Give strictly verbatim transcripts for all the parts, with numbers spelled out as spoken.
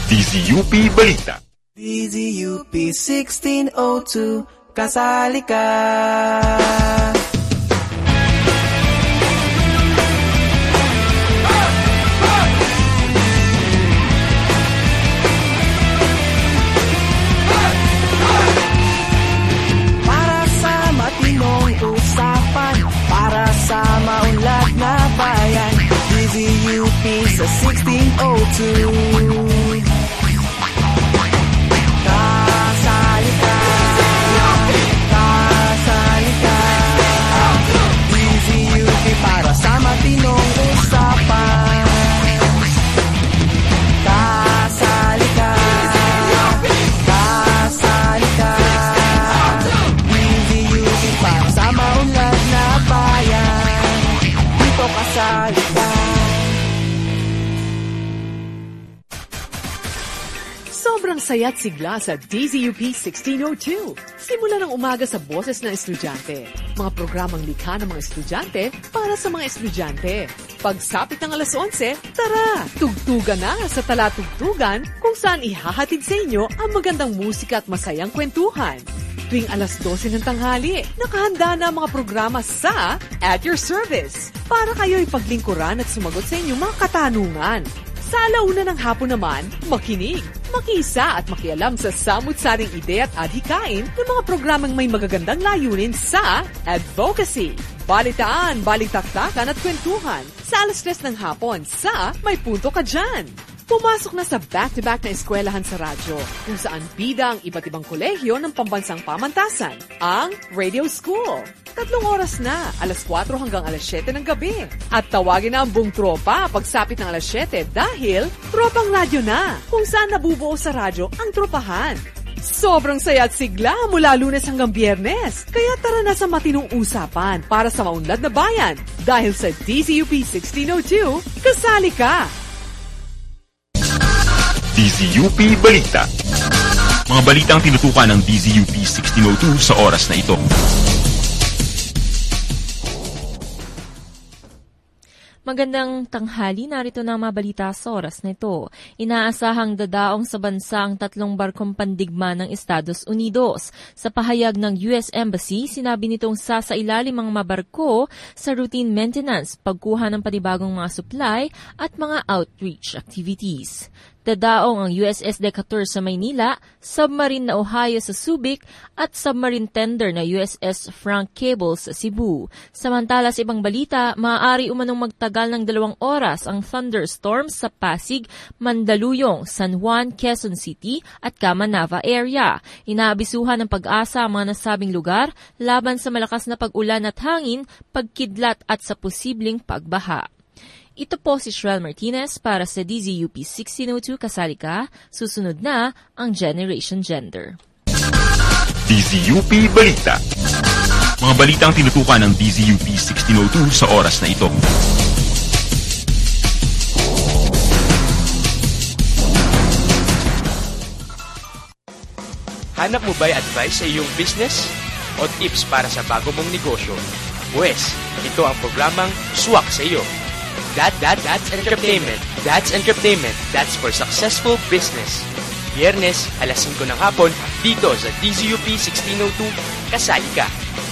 D Z U P Balita. D Z U P sixteen oh two, kasali ka. Para sa matinong usapan, para sa maunlad na bayan, D Z U P sa sixteen oh two. Para sa matinong usapan, kasali ka, kasali ka. D Z U P para sa maunlad na bayan, dito kasali ka. Sobrang saya't sigla sa D Z U P sixteen oh two. Simula ng umaga sa boses ng estudyante. Mga programang likha ng mga estudyante para sa mga estudyante. Pagsapit ng alas onse, tara! Tugtugan na sa Talatugtugan kung saan ihahatid sa inyo ang magandang musika at masayang kwentuhan. Tuwing alas dose ng tanghali, nakahanda na ang mga programa sa At Your Service para kayo'y paglingkuran at sumagot sa inyong mga katanungan. Sa alauna ng hapon naman, makinig, makisa at makialam sa samut-saring ideya at adhikain ng mga programang may magagandang layunin sa advocacy, balitaan, balitaktakan at kwentuhan sa alas tres ng hapon sa May Punto Ka Dyan. Pumasok na sa back-to-back na eskwelahan sa radyo kung saan bida ang iba't ibang kolehiyo ng pambansang pamantasan, ang Radio School. Tatlong oras na, alas kwatro hanggang alas siyete ng gabi. At tawagin na ang buong tropa pagsapit ng alas siyete dahil tropang radyo na, kung saan nabubuo sa radyo ang tropahan. Sobrang saya at sigla mula Lunes hanggang Biyernes. Kaya tara na sa matinong usapan para sa maunlad na bayan. Dahil sa D Z U P sixteen oh two, kasali ka! D Z U P Balita. Mga balitang tinutukan ng D Z U P sixteen oh two sa oras na ito. Magandang tanghali, narito na ang mga balita sa oras na ito. Inaasahang dadaong sa bansa ang tatlong barkong pandigma ng Estados Unidos. Sa pahayag ng U S Embassy, sinabi nitong sasailalim ang mga barko sa routine maintenance, pagkuha ng panibagong mga supply at mga outreach activities. Dadaong ang U S S Decatur sa Maynila, submarine na Ohio sa Subic at submarine tender na U S S Frank Cable sa Cebu. Samantala sa ibang balita, maaari umanong magtagal ng dalawang oras ang thunderstorms sa Pasig, Mandaluyong, San Juan, Quezon City at Camanava area. Inaabisuhan ng Pag-asa ang mga nasabing lugar laban sa malakas na pag-ulan at hangin, pagkidlat at sa posibleng pagbaha. Ito po si Shrel Martinez para sa D Z U P sixteen oh two, kasali ka. Susunod na ang Generation Gender. D Z U P Balita. Mga balitang tinutukan ng D Z U P sixteen oh two sa oras na ito. Hanap mo ba'y advice sa iyong business o tips para sa bago mong negosyo? Pues, ito ang programang Swak sa iyo. That, that, that's entertainment. That's entertainment. That's for successful business. Biyernes, alas singko ng hapon, dito sa D Z U P sixteen oh two, kasali ka.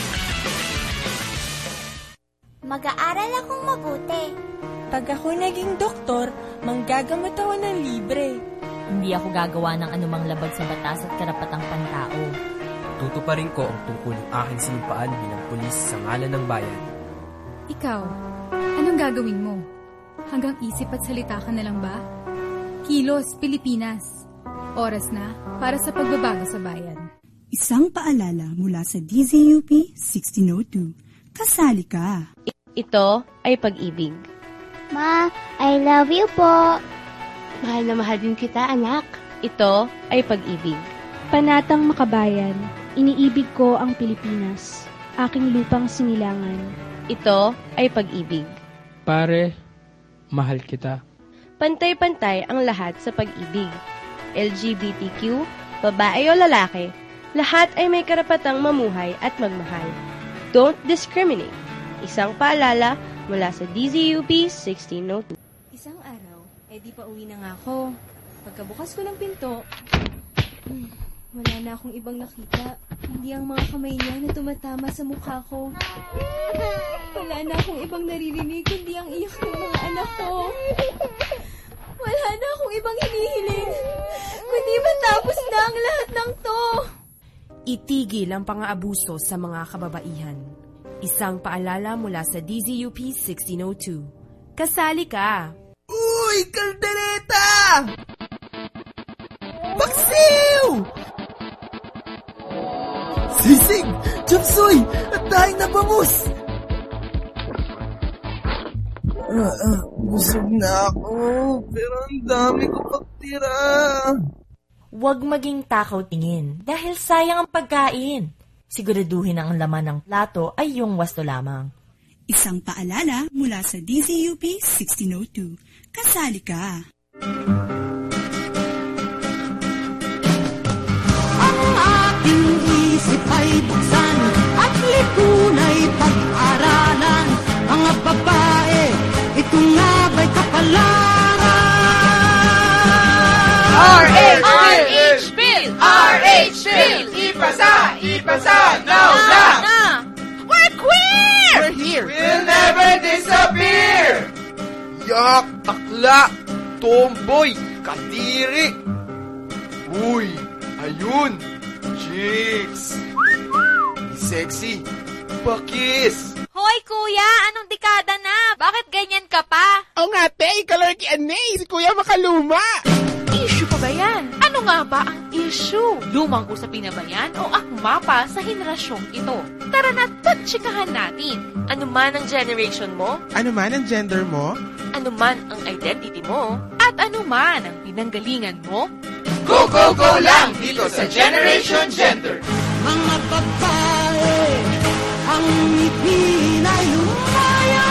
Mag-aaral akong mabuti. Pag ako naging doktor, manggagamot ako ng libre. Hindi ako gagawa ng anumang labag sa batas at karapatang pantao. Tutuparin ko ang tungkol ng aking sinumpaan bilang pulis sa ngalan ng bayan. Ikaw, anong gagawin mo? Hanggang isip at salita ka na lang ba? Kilos, Pilipinas. Oras na para sa pagbabago sa bayan. Isang paalala mula sa D Z U P sixteen oh two. Kasali ka. Ito ay pag-ibig. Ma, I love you po. Mahal na mahal din kita, anak. Ito ay pag-ibig. Panatang makabayan, iniibig ko ang Pilipinas, aking lupang sinilangan. Ito ay pag-ibig. Pare, mahal kita. Pantay-pantay ang lahat sa pag-ibig. L G B T Q, babae o lalaki, lahat ay may karapatang mamuhay at magmahal. Don't discriminate. Isang paalala mula sa D Z U P sixteen oh two. Isang araw, eh di pa uwi na nga ako. Pagkabukas ko ng pinto, hmm, wala na akong ibang nakita. Hindi ang mga kamay niya na tumatama sa mukha ko. Wala na akong ibang naririnig, kundi ang iyak ng mga anak ko. Wala na akong ibang hinihiling, kundi matapos na ang lahat ng to. Itigil ang pang-aabuso sa mga kababaihan. Isang paalala mula sa D Z U P sixteen oh two. Kasali ka! Uy, kaldereta! Baksiw! Sisig! Chapsoy! At dahil na bangus! Ah, ah, busog na ako, pero ang dami ko pagtira. Huwag maging takaw tingin dahil sayang ang pagkain. Siguraduhin ang laman ng plato ay yung wasto lamang. Isang paalala mula sa D Z U P sixteen oh two. Kasali ka! Ang aking isip ay buksan at lipunay pag-aralan. Mga babae, ito nga ba'y kapalaran? R H Bill! R H Bill! Ipasa! Ipasa! Now na! We're queer! We're here! We'll never disappear! Yak! Takla! Tomboy! Katiri! Uy! Ayun! Chicks! Sexy! Pakis! Hoy, kuya! Anong dekada na? Bakit ganyan ka pa? O nga, te! Ikaw ki Anay! Si kuya makaluma! Issue pa ba yan? Ano nga ba ang issue? Lumang usapin na ba yan o akma pa sa henerasyong ito? Tara na, pagtsikahan natin. Ano man ang generation mo? Ano man ang gender mo? Ano man ang identity mo? At ano man ang pinanggalingan mo? Go, go, go lang dito sa Generation Gender! Mga babae, ang ngipin ay lumaya.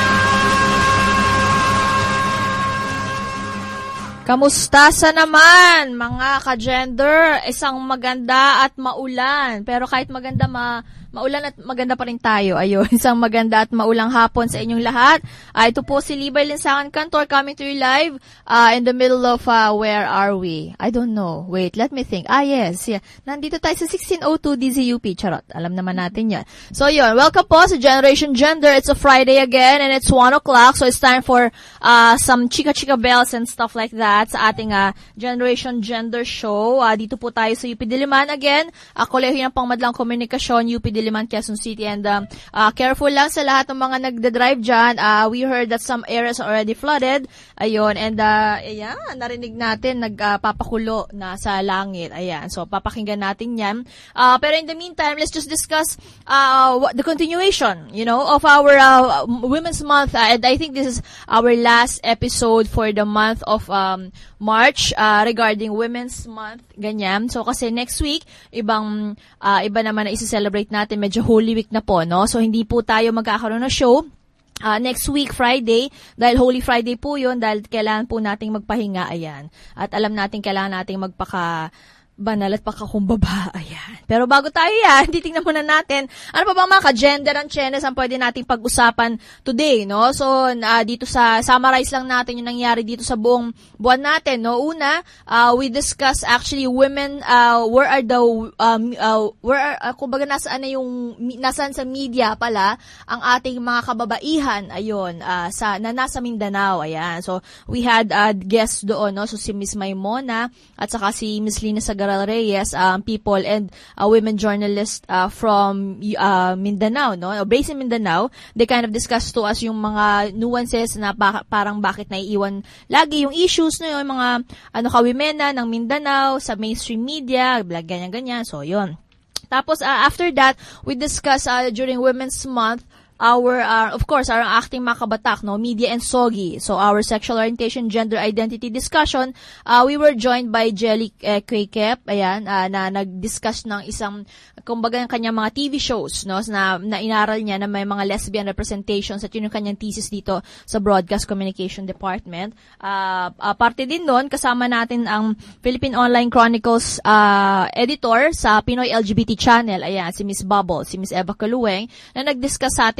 Kamusta sa naman, mga ka-gender? Isang maganda at maulan. Pero kahit maganda, ma maulan at maganda pa rin tayo. Ayun, isang maganda at maulang hapon sa inyong lahat. Uh, ito po si Libay Linsangan Cantor coming to you live uh, in the middle of, uh, where are we? I don't know. Wait, let me think. Ah, yes. Yeah. Nandito tayo sa sixteen oh two D Z U P. Charot. Alam naman natin yan. So, yun. Welcome po sa Generation Gender. It's a Friday again and it's one o'clock. So, it's time for uh, some chika-chika bells and stuff like that sa ating uh, Generation Gender show. Uh, dito po tayo sa U P Diliman again. Uh, Kolehiyo ng Pangmadlang Komunikasyon, U P Diliman, Quezon City. And um, uh, careful lang sa lahat ng mga nagda-drive dyan. Uh, we heard that some areas are already flooded. Ayun. And uh, ayan, narinig natin nagpapakulo uh, na sa langit. Ayan. So, papakinggan natin yan. Uh, pero in the meantime, let's just discuss uh, the continuation, you know, of our uh, Women's Month. Uh, and I think this is our last episode for the month of um, March uh, regarding Women's Month. Ganyan. So, kasi next week, ibang, uh, iba naman na isi-celebrate natin. Medyo Holy Week na po, no? So, hindi po tayo magkakaroon ng show Uh, next week, Friday, dahil Holy Friday po yun, dahil kailangan po nating magpahinga, ayan. At alam natin, kailangan nating magpaka banal at pakakumbaba, ayan. Pero bago tayo yan, titingnan muna natin, ano pa ba mga ka-gender and chenes ang pwede nating pag-usapan today, no? So, uh, dito sa, summarize lang natin yung nangyari dito sa buong buwan natin, no? Una, uh, we discuss actually women, uh, where are the, um, uh, where are, uh, kumbaga nasaan na yung, nasaan sa media pala, ang ating mga kababaihan, ayun, uh, sa, na nasa Mindanao, ayan. So, we had uh, guests doon, no? So, si Miss Maimona, at saka si Miss Lina Sagar Reyes, um, people and uh, women journalists uh, from uh, Mindanao, no? Based in Mindanao, they kind of discussed to us yung mga nuances na ba- parang bakit naiiwan lagi yung issues, no? Yung mga ano kawimena ng Mindanao sa mainstream media, ganyan-ganyan. So, yun. Tapos, uh, after that, we discussed uh, during Women's Month, our, uh, of course, our acting mga kabatak, no, media and sogi. So, our sexual orientation, gender identity discussion, uh, we were joined by Jelly uh, Kwekep, ayan, uh, na nag-discuss ng isang, kumbaga ng kanyang mga T V shows, no, na, na inaral niya na may mga lesbian representations at yun yung kanyang thesis dito sa Broadcast Communication Department. Uh, uh, parte din doon, kasama natin ang Philippine Online Chronicles uh, editor sa Pinoy L G B T Channel, ayan, si Miss Bubble, si Miss Eva Kaluweng, na nag-discuss sa atin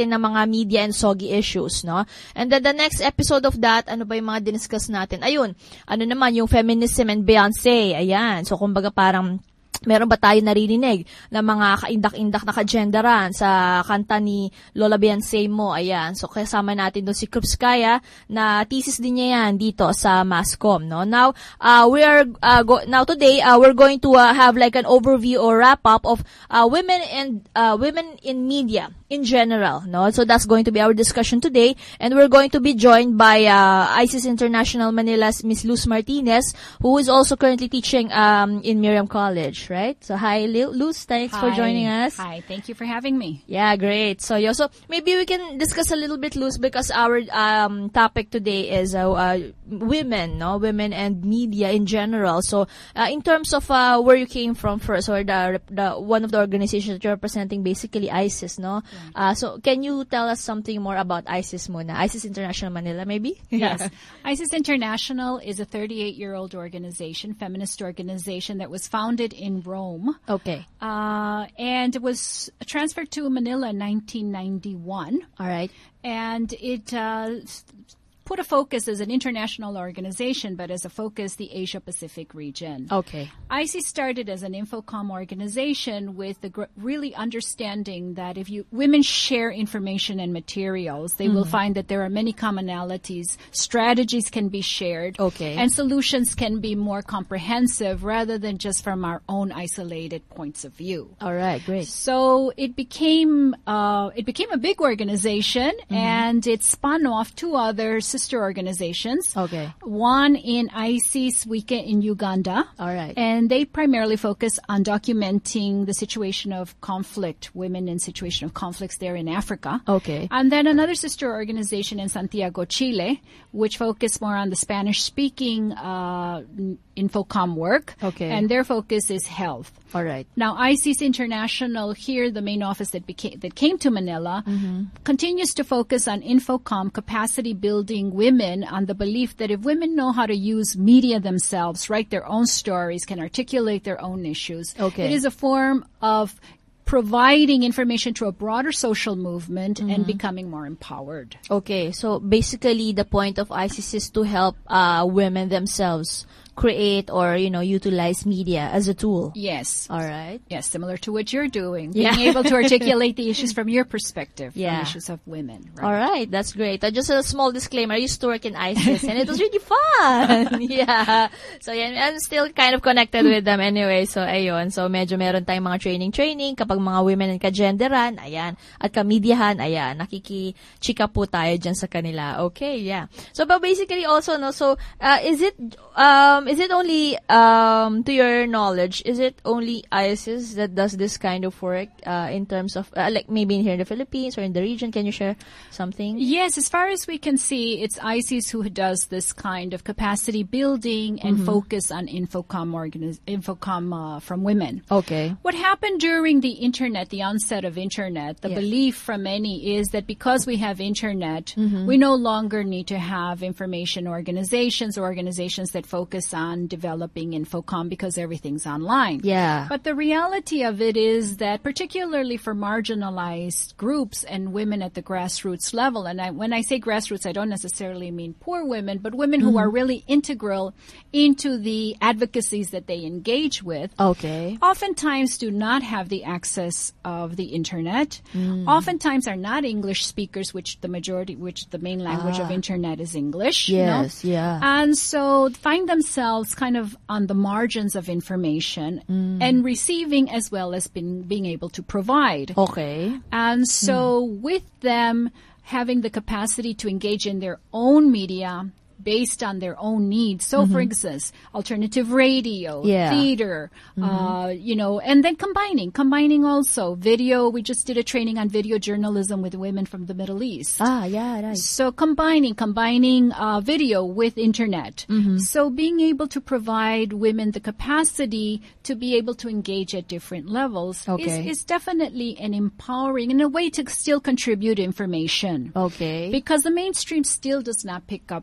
natin ng mga media and soggy issues, no? And then the next episode of that, ano ba yung mga diniscuss natin? Ayun, ano naman, yung feminism and Beyonce, ayan. So, kumbaga parang, meron ba tayo naririnig na mga kaindak-indak na kagenderan sa kanta ni Lola Beyonce mo? Ayan. So, kasama natin doon si Krupskaya na thesis din niya yan dito sa Mascom, no? Now, uh, we are, uh, go- now today, uh, we're going to uh, have like an overview or wrap-up of uh, women and uh, women in media in general, no? So, that's going to be our discussion today. And we're going to be joined by uh, ISIS International Manila's Miss Luz Martinez, who is also currently teaching um, in Miriam College. Right? So, hi, Luz. Thanks hi. for joining us. Hi. Thank you for having me. Yeah, great. So, yeah, so maybe we can discuss a little bit, Luz, because our um, topic today is uh, uh, women, no? Women and media in general. So, uh, in terms of uh, where you came from first, or the, the one of the organizations that you're representing, basically ISIS, no? Yeah. Uh, so, can you tell us something more about ISIS muna? ISIS International Manila, maybe? Yes. ISIS International is a thirty-eight-year-old organization, feminist organization that was founded in Rome. Okay. Uh, and it was transferred to Manila in nineteen ninety-one. All right. And it uh, put a focus as an international organization, but as a focus, the Asia-Pacific region. Okay. ISIS started as an Infocom organization with the gr- really understanding that if you women share information and materials, they mm-hmm. will find that there are many commonalities, strategies can be shared, okay. and solutions can be more comprehensive rather than just from our own isolated points of view. All right, great. So it became uh, it became a big organization, mm-hmm. and it spun off two others. Sister organizations. Okay. One in ISIS Wike in Uganda. All right. And they primarily focus on documenting the situation of conflict, women in situation of conflicts there in Africa. Okay. And then another sister organization in Santiago, Chile, which focus more on the Spanish-speaking uh, Infocom work. Okay. And their focus is health. All right. Now, ISIS International here, the main office that became that came to Manila, mm-hmm. continues to focus on Infocom capacity building women on the belief that if women know how to use media themselves, write their own stories, can articulate their own issues, okay. it is a form of providing information to a broader social movement mm-hmm. and becoming more empowered. Okay, so basically the point of ISIS is to help uh, women themselves create or, you know, utilize media as a tool. Yes. All right. Yes, similar to what you're doing. Yeah. Being able to articulate the issues from your perspective, yeah. from issues of women. Right? All right, that's great. Uh, just a small disclaimer, I used to work in ISIS and it was really fun. Yeah. So, yeah, I'm still kind of connected with them anyway. So, ayun. So, medyo meron tayong mga training-training kapag mga women and kagenderan, ayan. At kamediahan, ayan. Nakiki-chika po tayo dyan sa kanila. Okay, yeah. So, but basically also, no, so, uh, is it, um, is it only, um, to your knowledge, is it only ISIS that does this kind of work, uh, in terms of, uh, like maybe here in the Philippines or in the region? Can you share something? Yes, as far as we can see, it's ISIS who does this kind of capacity building and mm-hmm. focus on Infocom organiz- Infocom uh, from women. Okay. What happened during the internet, the onset of internet, the yes. belief from many is that because we have internet, mm-hmm. we no longer need to have information organizations or organizations that focus on developing Infocom because everything's online. Yeah. But the reality of it is that particularly for marginalized groups and women at the grassroots level, and I, when I say grassroots, I don't necessarily mean poor women, but women mm-hmm. who are really integral into the advocacies that they engage with, okay. oftentimes do not have the access of the internet, mm. oftentimes are not English speakers, which the majority, which the main language ah. of internet is English. Yes, you know? yeah. And so find themselves kind of on the margins of information mm. and receiving as well as being, being able to provide. Okay. And so mm. with them having the capacity to engage in their own media based on their own needs. So, mm-hmm. for instance, alternative radio, yeah. theater, mm-hmm. uh, you know, and then combining, combining also video. We just did a training on video journalism with women from the Middle East. Ah, yeah, right. So combining, combining uh, video with internet. Mm-hmm. So being able to provide women the capacity to be able to engage at different levels okay. is, is definitely an empowering and a way to still contribute information. Okay. Because the mainstream still does not pick up women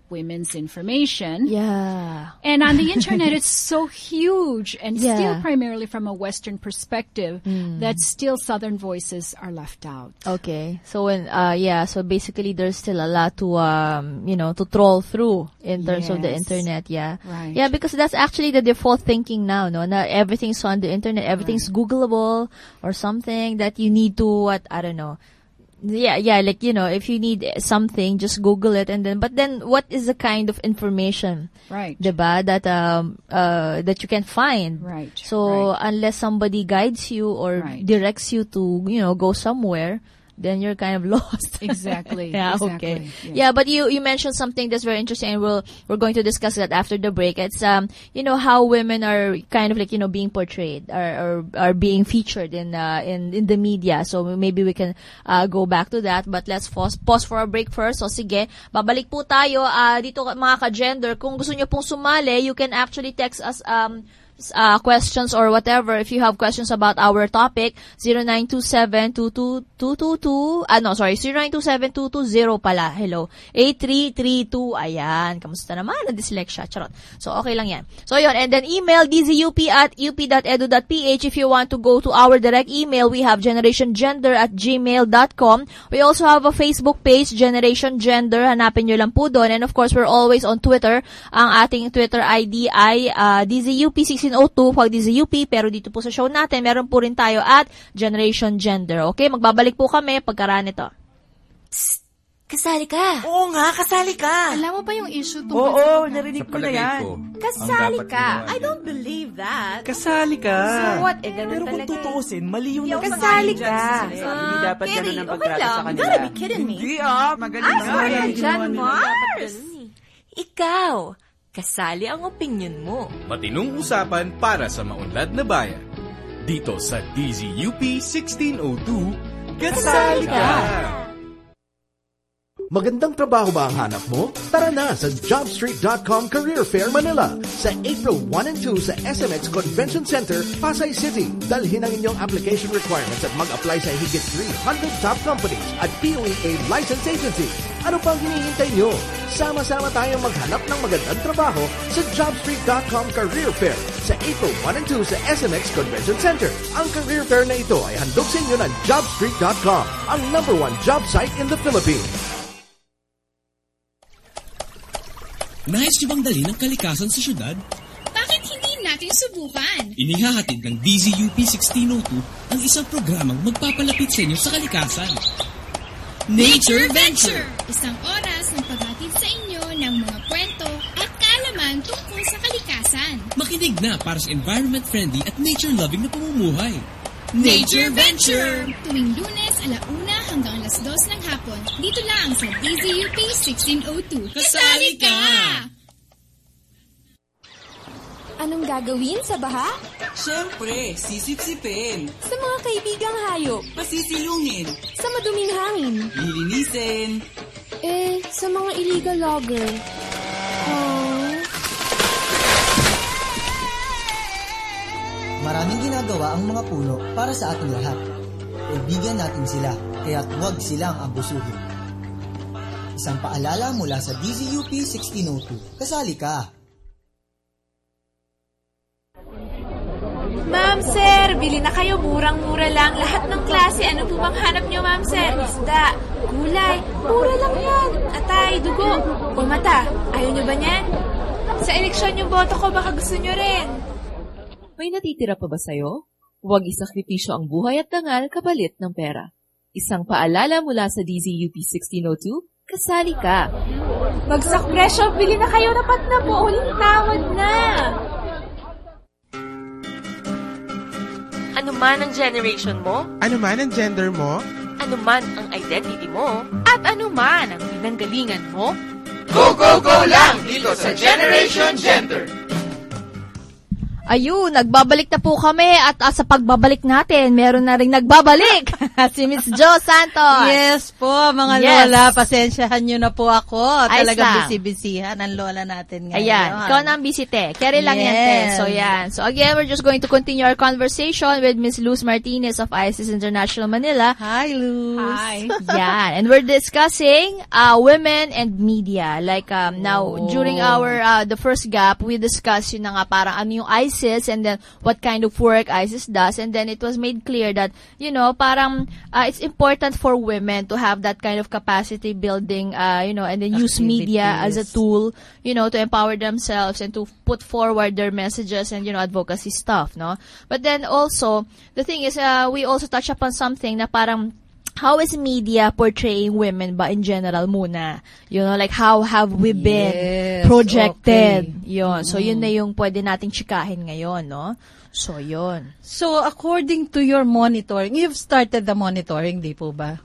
women's information. Yeah. And on the internet, it's so huge and Yeah. still primarily from a Western perspective Mm. that still Southern voices are left out. Okay. So when uh yeah, so basically there's still a lot to um you know to troll through in terms of the Yes. internet, yeah. Right. Yeah, because that's actually the default thinking now, no? Na everything's on the internet, everything's Googleable or something that you need to what I don't know. Yeah, yeah, like, you know, if you need something, just Google it and then, but then what is the kind of information? Right. Diba? That, um, uh, that you can find. Right. So, right. unless somebody guides you or Right. directs you to, you know, go somewhere, then you're kind of lost. Exactly. yeah, exactly. okay. Yes. Yeah, but you, you mentioned something that's very interesting and we'll, we're going to discuss that after the break. It's, um, you know, how women are kind of like, you know, being portrayed or, or, are being featured in, uh, in, in the media. So maybe we can, uh, go back to that. But let's pause, pause for a break first. So sige, babalik po tayo, uh, dito mga ka-gender. Kung gusto nyo pong sumali, you can actually text us, um, Uh, questions or whatever. If you have questions about our topic, zero nine two seven two two two two two, ah no, sorry, zero nine two seven two two zero pala, hello, eight three three two, ayan, kamusta naman, na-dyslexia, charot. So, okay lang yan. So, yun, and then email dzup at up dot edu dot ph if you want to go to our direct email. We have generationgender at gmail dot com. We also have a Facebook page, Generation Gender, hanapin nyo lang po doon, and of course, we're always on Twitter. Ang ating Twitter I D ay uh, D Z U P sixteen oh two pag D Z U P, pero dito po sa show natin, meron po rin tayo at Generation Gender. Okay? Magbabalik po kami pagkaraan nito. Psst! Kasali ka! Oo nga, kasali ka! Alam mo ba yung issue tungkol Oo, sa pagmamahal? narinig ko na yan. Kasali ka. I don't believe that. Kasali ka. So what? Eh, ganun Pero kung talaga. tutuusin, mali yung Hindi, kasali ako ka. mangayon dyan. Hindi Ah, dapat Terry, ganun ang okay pagtrato lang. sa You kanila. gotta be kidding me. Hindi ah, magaling Ah, ka. sorry, Magaling Jan ginawa nila. Mars. Ikaw, kasali ang opinyon mo. Matinong usapan para sa maunlad na bayan. Dito sa D Z U P sixteen oh two, kasali ka! Magandang trabaho ba ang hanap mo? Tara na sa jobstreet dot com Career Fair Manila sa April one and two sa S M X Convention Center, Pasay City. Dalhin ang inyong application requirements at mag-apply sa higit three hundred top companies at P O E A licensed agencies. Ano pang hinihintay nyo? Sama-sama tayong maghanap ng magandang trabaho sa jobstreet dot com Career Fair sa April one and two sa S M X Convention Center. Ang career fair na ito ay handog sa inyo ng jobstreet dot com, ang number one job site in the Philippines. Nais niyo bang dalhin ang kalikasan sa syudad? Bakit hindi natin subukan? Inihahatid ng D Z U P sixteen oh two ang isang programang magpapalapit sa inyo sa kalikasan. Nature Venture! Isang oras ng paghatid sa inyo ng mga kwento at kaalaman tungkol sa kalikasan. Makinig na para sa environment-friendly at nature-loving na pamumuhay. Nature Venture! Tuwing Lunes, alauna hanggang alas dos ng hapon. Dito lang sa D Z U P sixteen oh two. Kasali ka! Anong gagawin sa baha? Siyempre, sisip-sipin. Sa mga kaibigang hayop? Pasisilungin. Sa maduming hangin? Lilinisin. Eh, sa mga illegal logger? Oh. Maraming ginagawa ang mga puno para sa ating lahat. Kaibigan natin sila, kaya't huwag silang abusuhin. Isang paalala mula sa D Z U P sixteen oh two. Kasali ka! Ma'am, sir, bili na kayo. Murang-mura lang. Lahat ng klase. Ano po bang hanap nyo, ma'am, sir? Isda, gulay. Mura lang yan. Atay, dugo, o mata. Ayaw nyo ba niyan? Sa eleksyon yung boto ko, baka gusto nyo rin. May natitira pa ba sa'yo? Huwag isakripisyo ang buhay at dangal kapalit ng pera. Isang paalala mula sa D Z U P sixteen oh two, kasali ka. Bagsak presyo, bili na kayo. Dapat na po. Huling tawad na. Ano man ang generation mo, ano man ang gender mo, ano man ang identity mo, at ano man ang pinanggalingan mo, Go, go, go lang dito sa Generation Gender! Ayun, nagbabalik na po kami at uh, sa pagbabalik natin, meron na rin nagbabalik si Miss Jo Santos. Yes po, mga yes. lola, pasensyahan nyo na po ako. Ayos Talagang lang. busy-busyhan ang lola natin ngayon. Ayan, ikaw na ang busy, te. Carry lang yan, te. Yes. So, yan. So, again, we're just going to continue our conversation with Miss Luz Martinez of I S S International Manila. Hi, Luz. Hi. Yan. And we're discussing uh, women and media. Like, um, now, Oh. during our, uh, the first gap, we discussed yun na nga parang ano yung I S I S and then what kind of work I S I S does. And then it was made clear that, you know, parang uh, it's important for women to have that kind of capacity building, uh, you know, and then use media as a tool, you know, to empower themselves and to put forward their messages and, you know, advocacy stuff, no? But then also, the thing is, uh, we also touch upon something na parang, how is media portraying women ba in general muna? You know, like how have we been Yes, projected? okay. Yun. So, Mm. yun na yung pwede nating chikahin ngayon, no? So, yun. So, according to your monitoring, you've started the monitoring, di po ba?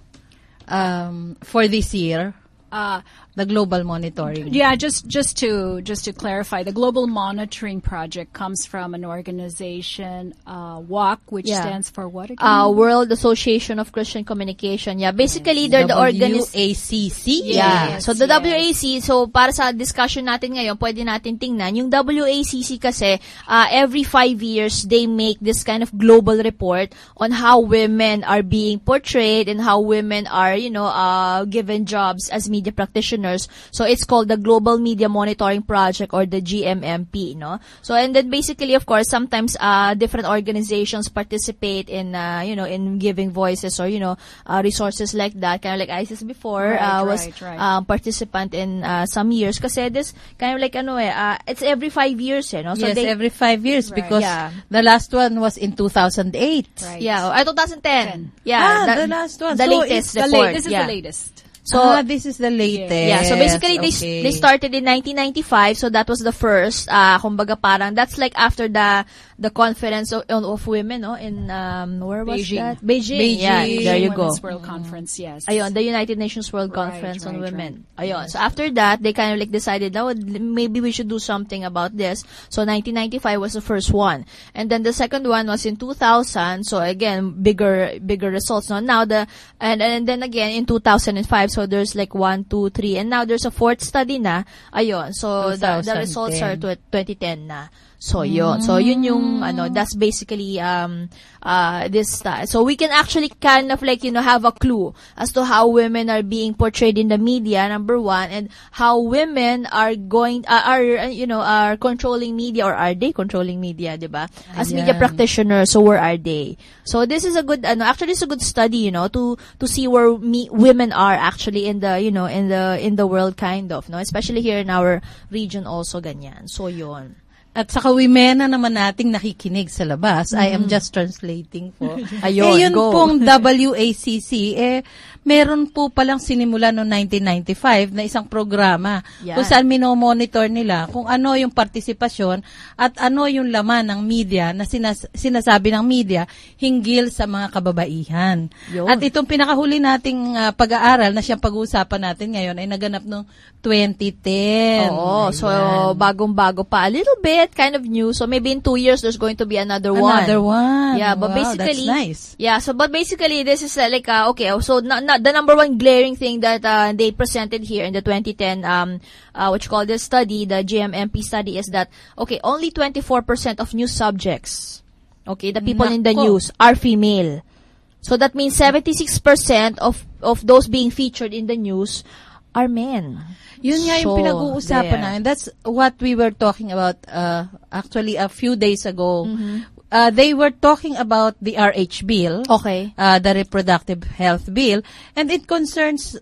Um, for this year? Uh, the global monitoring. Yeah, just just to just to clarify, the Global Monitoring Project comes from an organization, uh, W A C, which Yeah. stands for what again? Uh, World Association of Christian Communication. Yeah, basically, they're the organization. W A C C? Yeah. Yes, So, the yes. W A C, so para sa discussion natin ngayon, pwede natin tingnan. Yung W A C C kasi, uh, every five years, they make this kind of global report on how women are being portrayed and how women are, you know, uh, given jobs as media practitioners. So, it's called the Global Media Monitoring Project or the G M M P, no? So, and then basically, of course, sometimes, uh, different organizations participate in, uh, you know, in giving voices or, you know, uh, resources like that. Kind of like I S I S before, Right, uh, was, right, right. um, participant in, uh, some years. Kasi this, kind of like, ano eh, uh, it's every five years, eh, no? So yes, they, every five years Right. because Yeah. the last one was in two thousand eight. Right. Yeah, uh, twenty ten. Yeah. Ah, that- the last one. The So latest it's the report. la- this is yeah. the latest. So, ah, this is the latest. yeah, so basically they Okay. they started in nineteen ninety-five, so that was the first uh kumbaga parang that's like after the the conference of, of women, no, in um where was Beijing. that? Beijing. Beijing. Yeah, there you go. Women's World Conference, yes. Ayun, the United Nations World Right, Conference on right, Women. right. Ayun. So after that, they kind of like decided, now maybe we should do something about this. So nineteen ninety-five was the first one. And then the second one was in two thousand. So again, bigger bigger results. No? Now the and and then again in two thousand five, so there's like one, two, three, and now there's a fourth study na. Ayun. So the, the results are to twenty ten na. So yun. So yun yung ano, that's basically um uh this uh, so we can actually kind of like, you know, have a clue as to how women are being portrayed in the media, number one, and how women are going uh, are uh, you know, are controlling media, or are they controlling media, 'di ba? As media Ayan. practitioners, so where are they? So this is a good ano, actually it's a good study, you know, to to see where me, women are actually in the, you know, in the in the world kind of, no, especially here in our region also ganyan. So yun. At saka women na naman nating nakikinig sa labas. I am Mhm. just translating po. Ayun, eh, yun go. pong W A C C, eh, meron po palang sinimula noong nineteen ninety-five na isang programa Yan. kung saan minomonitor nila kung ano yung partisipasyon at ano yung laman ng media na sinas- sinasabi ng media hinggil sa mga kababaihan. Yun. At itong pinakahuli nating ah, pag-aaral na siyang pag-uusapan natin ngayon ay naganap noong twenty ten. Oo, so Ayan. bagong-bago pa. A little bit, kind of new. So maybe in two years, there's going to be another one. Another one. Yeah, but Wow, basically, that's nice. yeah, so but basically, this is uh, like, uh, okay, so na, na, the number one glaring thing that uh, they presented here in the twenty ten, um, uh, what you call this study, the G M M P study, is that, okay, only twenty-four percent of news subjects, okay, the people in the Nako. news are female. So that means seventy-six percent of, of those being featured in the news are men. Yun nga yung So, pinag-uusapan there. namin. That's what we were talking about uh, actually a few days ago. Mhm. Uh, they were talking about the R H bill, Okay. uh, the Reproductive Health Bill, and it concerns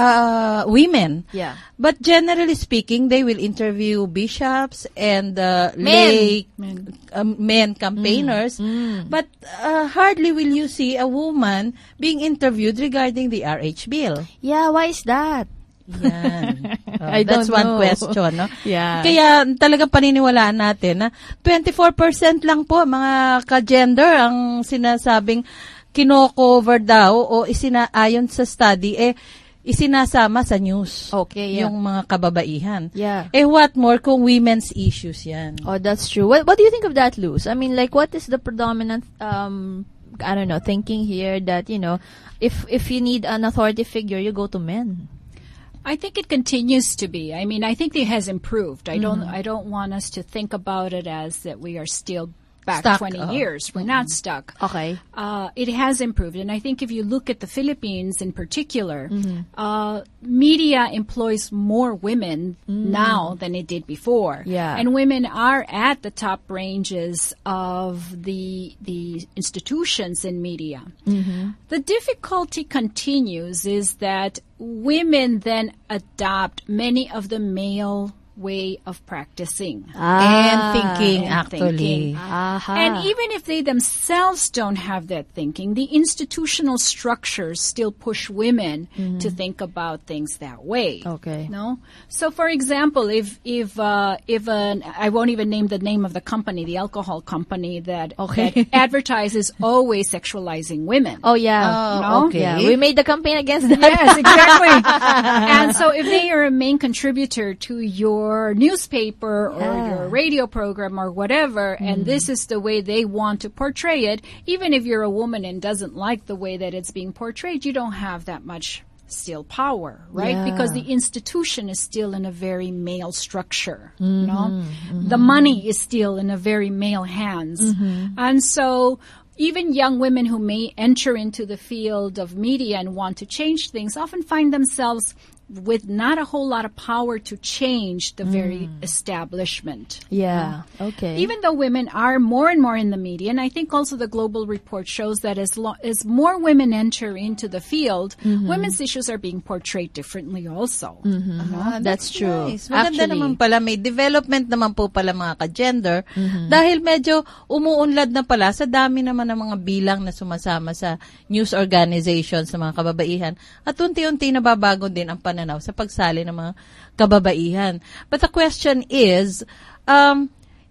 uh, women. Yeah. But generally speaking, they will interview bishops and uh, Men. lay men, um, men campaigners. Mm. But uh, hardly will you see a woman being interviewed regarding the R H bill. Yeah, why is that? Yan. Uh, I that's don't one know. question, no? Yeah. Kaya talagang paniniwalaan natin na twenty-four percent lang po mga ka-gender ang sinasabing kino-cover daw o isinaayon sa study. Eh, isinasama sa news. Okay, yeah. Yung mga kababaihan. Yeah. Eh, what more kung women's issues yan? Oh, that's true. What, what do you think of that, Luz? I mean, like, what is the predominant, um, I don't know, thinking here that, you know, if if you need an authority figure, you go to men? I think it continues to be. I mean, I think it has improved. I don't. Mhm. I don't want us to think about it as that we are still back Stuck, twenty uh, years. We're not stuck. Okay. Uh, it has improved, and I think if you look at the Philippines in particular, Mhm. uh, media employs more women now than it did before. Yeah. And women are at the top ranges of the the institutions in media. Mm-hmm. The difficulty continues is that women then adopt many of the male way of practicing And thinking, and actually. thinking. Aha. And even if they themselves don't have that thinking, the institutional structures still push women Mhm. to think about things that way. Okay. No? So for example, if if uh, if an I won't even name the name of the company, the alcohol company that, Okay. that advertises always sexualizing women. Oh, yeah. No? Yeah, we made the campaign against that. Yes, exactly. And so if they are a main contributor to your newspaper or Yeah. your radio program or whatever, and this is the way they want to portray it, even if you're a woman and doesn't like the way that it's being portrayed, you don't have that much still power, right? Yeah. Because the institution is still in a very male structure, Mhm, no? mhm. The money is still in a very male hands. Mhm. And so even young women who may enter into the field of media and want to change things often find themselves with not a whole lot of power to change the very establishment. Yeah. Okay. Even though women are more and more in the media, and I think also the global report shows that as, lo- as more women enter into the field, Mhm. women's issues are being portrayed differently also. Ah, That's true. Nice. Maganda Actually. naman pala, may development naman po pala mga ka-gender Mhm. dahil medyo umuunlad na pala sa dami naman ng mga bilang na sumasama sa news organizations sa mga kababaihan at unti-unti nababago din ang pananaw sa pagsali ng mga kababaihan. But the question is, um,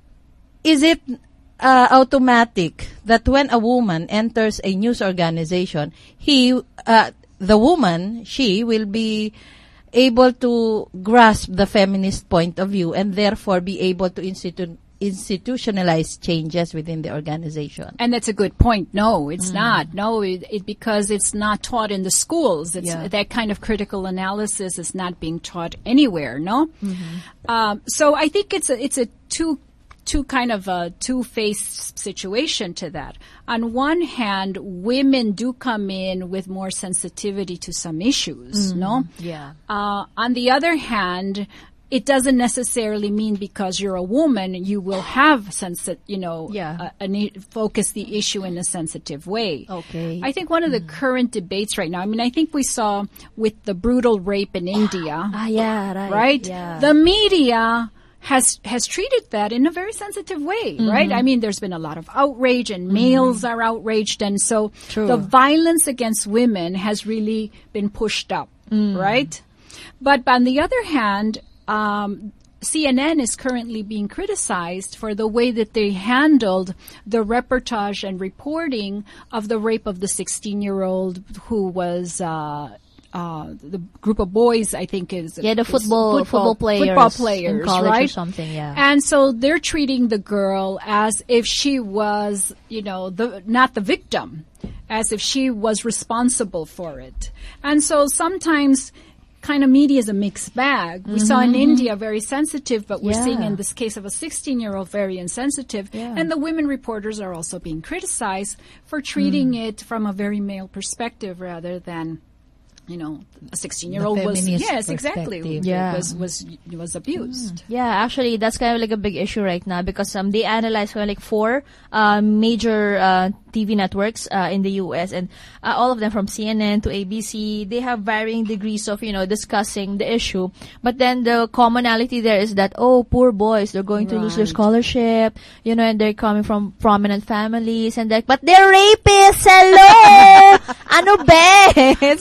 is it uh, automatic that when a woman enters a news organization, he, uh, the woman, she will be able to grasp the feminist point of view and therefore be able to institute institutionalize changes within the organization? And that's a good point. No, it's Mm. not. No, it, it because it's not taught in the schools. It's Yeah. that kind of critical analysis is not being taught anywhere. No. Mm-hmm. Um, so I think it's a it's a two two kind of a two-faced situation to that. On one hand, women do come in with more sensitivity to some issues. Mm. No. Yeah. Uh, on the other hand, it doesn't necessarily mean because you're a woman you will have sensi- you know, Yeah. a, a ne- focus the issue in a sensitive way. Okay. I think one of the current debates right now, I mean, I think we saw with the brutal rape in India, Ah, yeah, right. right? Yeah. The media has has treated that in a very sensitive way, Mhm. right? I mean, there's been a lot of outrage and males are outraged, and so True. the violence against women has really been pushed up, Mm. right? But on the other hand, um, C N N is currently being criticized for the way that they handled the reportage and reporting of the rape of the sixteen-year-old who was uh, uh, the group of boys, I think is Yeah, the is football- football players football in players, college or right? something, yeah. And so they're treating the girl as if she was, you know, the not the victim, as if she was responsible for it. And so sometimes kind of media is a mixed bag. We saw in Mhm. India very sensitive, but we're seeing Yeah. in this case of a sixteen-year-old very insensitive. Yeah. And the women reporters are also being criticized for treating Mm. it from a very male perspective rather than, you know, a sixteen-year-old The was feminist yes, exactly, perspective. Yeah. was was was abused. Yeah, actually, that's kind of like a big issue right now because um, they analyze kind of like four uh, major uh, T V networks uh, in the U S and uh, all of them from C N N to A B C, they have varying degrees of, you know, discussing the issue. But then the commonality there is that, oh, poor boys, they're going to lose their Right. scholarship, you know, and they're coming from prominent families and like, but they're rapists, hello! Ano be? So like,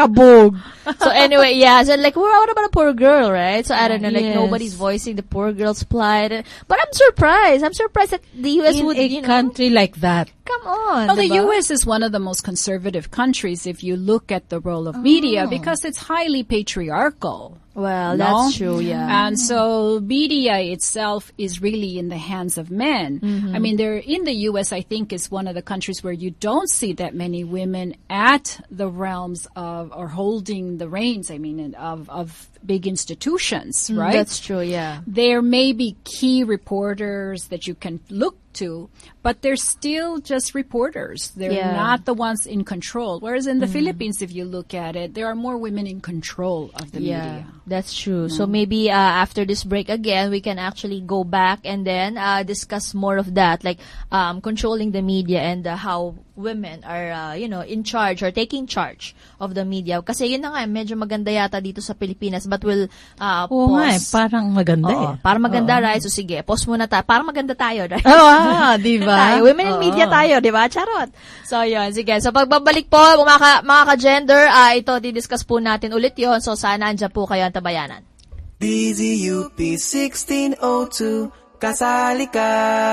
Pasabog. So anyway, yeah. So like, what about a poor girl, right? So I don't know, like Yes. nobody's voicing the poor girl's plight. But I'm surprised. I'm surprised that the U S In would, a you know, country like that. come on. Well, the diba? U S is one of the most conservative countries if you look at the role of media because it's highly patriarchal. Well, No? that's true, yeah. And so media itself is really in the hands of men. Mhm. I mean, they're in the U S, I think, is one of the countries where you don't see that many women at the realms of, or holding the reins, I mean, of, of big institutions, Mm, right? that's true, yeah. There may be key reporters that you can look to, but they're still just reporters. They're Yeah. not the ones in control. Whereas in the Mm. Philippines, if you look at it, there are more women in control of the Yeah, media. that's true. So maybe uh, after this break again, we can actually go back and then uh, discuss more of that, like um, controlling the media and uh, how women are, uh, you know, in charge or taking charge of the media. Kasi yun na nga, medyo maganda yata dito sa Pilipinas, but we'll uh, Oo nga eh, pause. parang maganda Oo, eh. para maganda, Oo. right? So sige, pause muna tayo. Para maganda tayo, right? Oo, ah, di ba? Tayo, women in Oo. media tayo, di ba? Charot. So yun, sige. So pagbabalik po, mga, ka, mga ka-gender, uh, ito, didiscuss po natin ulit yon. So sana andyan po kayo ang tabayanan. D Z U P sixteen oh two, kasali ka.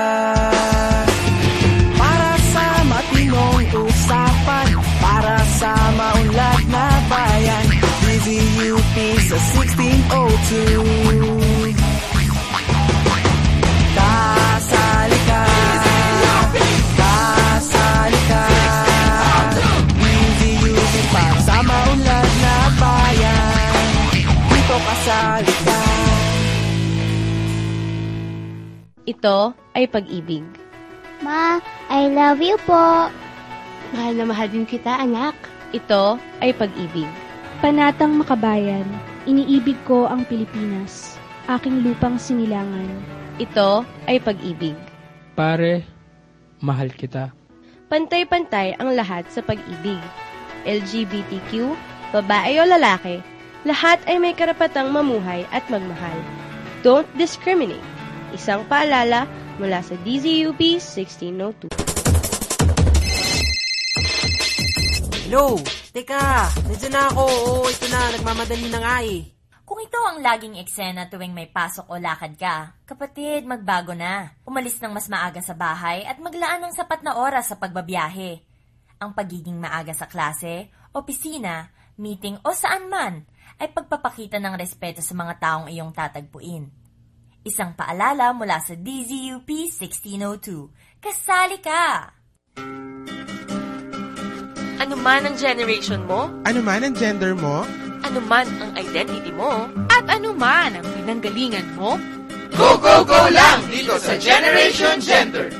Para sa matinong usapan, para sa maunlad na bayan, D Z U P sa sixteen oh two. Kasali ka. Kasali ka. D Z U P para sa maunlad na bayan, dito kasali ka. Ito ay pag-ibig. Ma, I love you po. Mahal na mahal din kita, anak. Ito ay pag-ibig. Panatang makabayan, iniibig ko ang Pilipinas, aking lupang sinilangan. Ito ay pag-ibig. Pare, mahal kita. Pantay-pantay ang lahat sa pag-ibig. L G B T Q, babae o lalaki, lahat ay may karapatang mamuhay at magmahal. Don't discriminate. Isang paalala mula sa D Z U P sixteen oh two. Hello! Teka! Nandiyan na ako. Oo, ito na. Nagmamadali na nga eh. Kung ito ang laging eksena tuwing may pasok o lakad ka, kapatid, magbago na. Umalis ng mas maaga sa bahay at maglaan ng sapat na oras sa pagbabiyahe. Ang pagiging maaga sa klase, opisina, meeting o saan man ay pagpapakita ng respeto sa mga taong iyong tatagpuin. Isang paalala mula sa D Z U P sixteen oh two. Kasali ka! Ano man ang generation mo, Ano man ang gender mo, ano man ang identity mo, at ano man ang pinanggalingan mo, Go, go, go lang dito sa Generation Gender!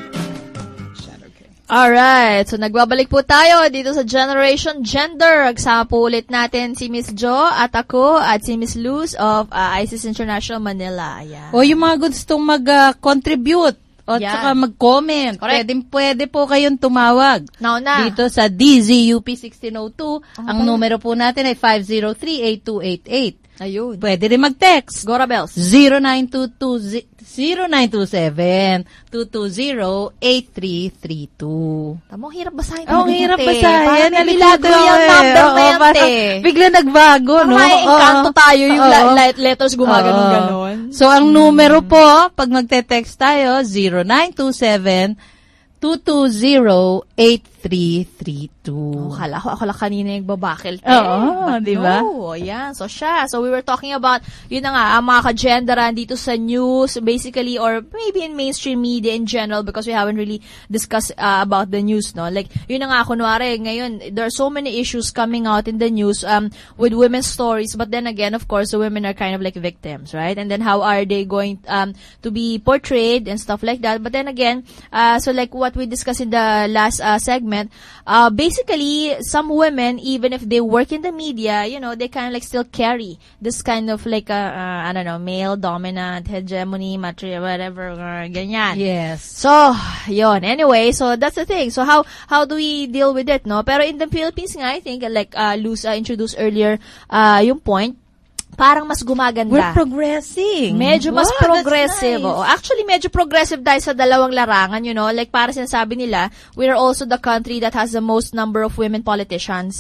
Alright, so nagbabalik po tayo dito sa Generation Gender. Kasama po ulit natin si Miss Jo at ako at si Miss Luz of uh, I C E S International Manila. Ayan. O yung mga gustong mag-contribute o Yan. tsaka mag-comment. Pwede, pwede po kayong tumawag. Now na. Dito sa D Z U P sixteen oh two. Oh, Ang pala. numero po natin ay five zero three, eight two eight eight. Ayun. Pwede rin mag-text. Gora Bells. zero nine two two zero nine two seven two two zero eight three three two. Tamo, hirap basahin. Oh, ang hirap basahin. Parang may Nalilito milagro yung eh. number Oo, na yan, parang te. bigla nagbago, Parang no? may engkanto Oo. tayo yung Oo. la- la- letters gumaganon-ganon. Oo. So, ang numero po, pag magte-text tayo, zero nine two seven two two zero eight three three two. Oh, kala ko, ako lang kanina yung babakil. Oo, di ba? No, yan. So, siya. So, we were talking about, yun na nga, ang mga ka-genderan dito sa news, basically, or maybe in mainstream media in general, because we haven't really discussed uh, about the news, no? Like, yun na nga, kunwari, ngayon, there are so many issues coming out in the news um, with women's stories, but then again, of course, the women are kind of like victims, right? And then, how are they going um, to be portrayed and stuff like that? But then again, uh, so like what we discussed in the last uh, segment, uh, basically, some women, even if they work in the media, you know, they kind of like still carry this kind of like, uh, uh, I don't know, male dominant, hegemony, matri, whatever, or ganyan. Yes. So, yon. Anyway, so that's the thing. So, how how do we deal with it, no? Pero in the Philippines nga, I think, like uh, Luz uh, introduced earlier, uh, yung point, parang mas gumaganda. We're progressing. Medyo mas Wow, progressive. that's nice. Oo. Actually, medyo progressive dahil sa dalawang larangan, you know. Like, para sinasabi nila, we are also the country that has the most number of women politicians.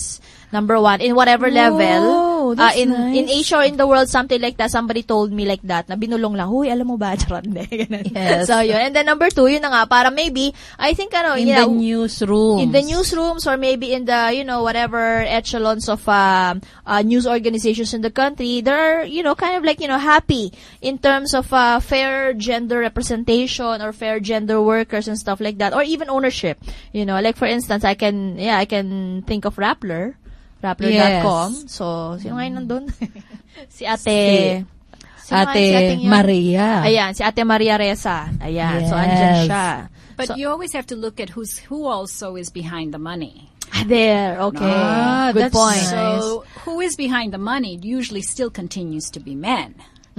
Number one, in whatever level. Oh, uh, that's in nice. in Asia or in the world, something like that. Somebody told me like that, na binulong lang, huy, alam mo ba, charot, hindi. Yes. So, yun. And then number two, yun na nga, para maybe, I think, ano, In you the know, newsrooms. in the newsrooms or maybe in the, you know, whatever echelons of uh, uh, news organizations in the country, they're, you know, kind of like, you know, happy in terms of uh, fair gender representation or fair gender workers and stuff like that, or even ownership. You know, like for instance, I can, yeah, I can think of Rappler, Rappler dot com. Yes. So, sino ngayon nandun? si Ate... Si Ate Maria. Ayan, si Ate Maria Reza. Ayan, so Yes. andyan siya. But So- you always have to look at who's who also is behind the money. Ah, there, okay. Ah, Good that's point. So who is behind the money usually still continues to be men.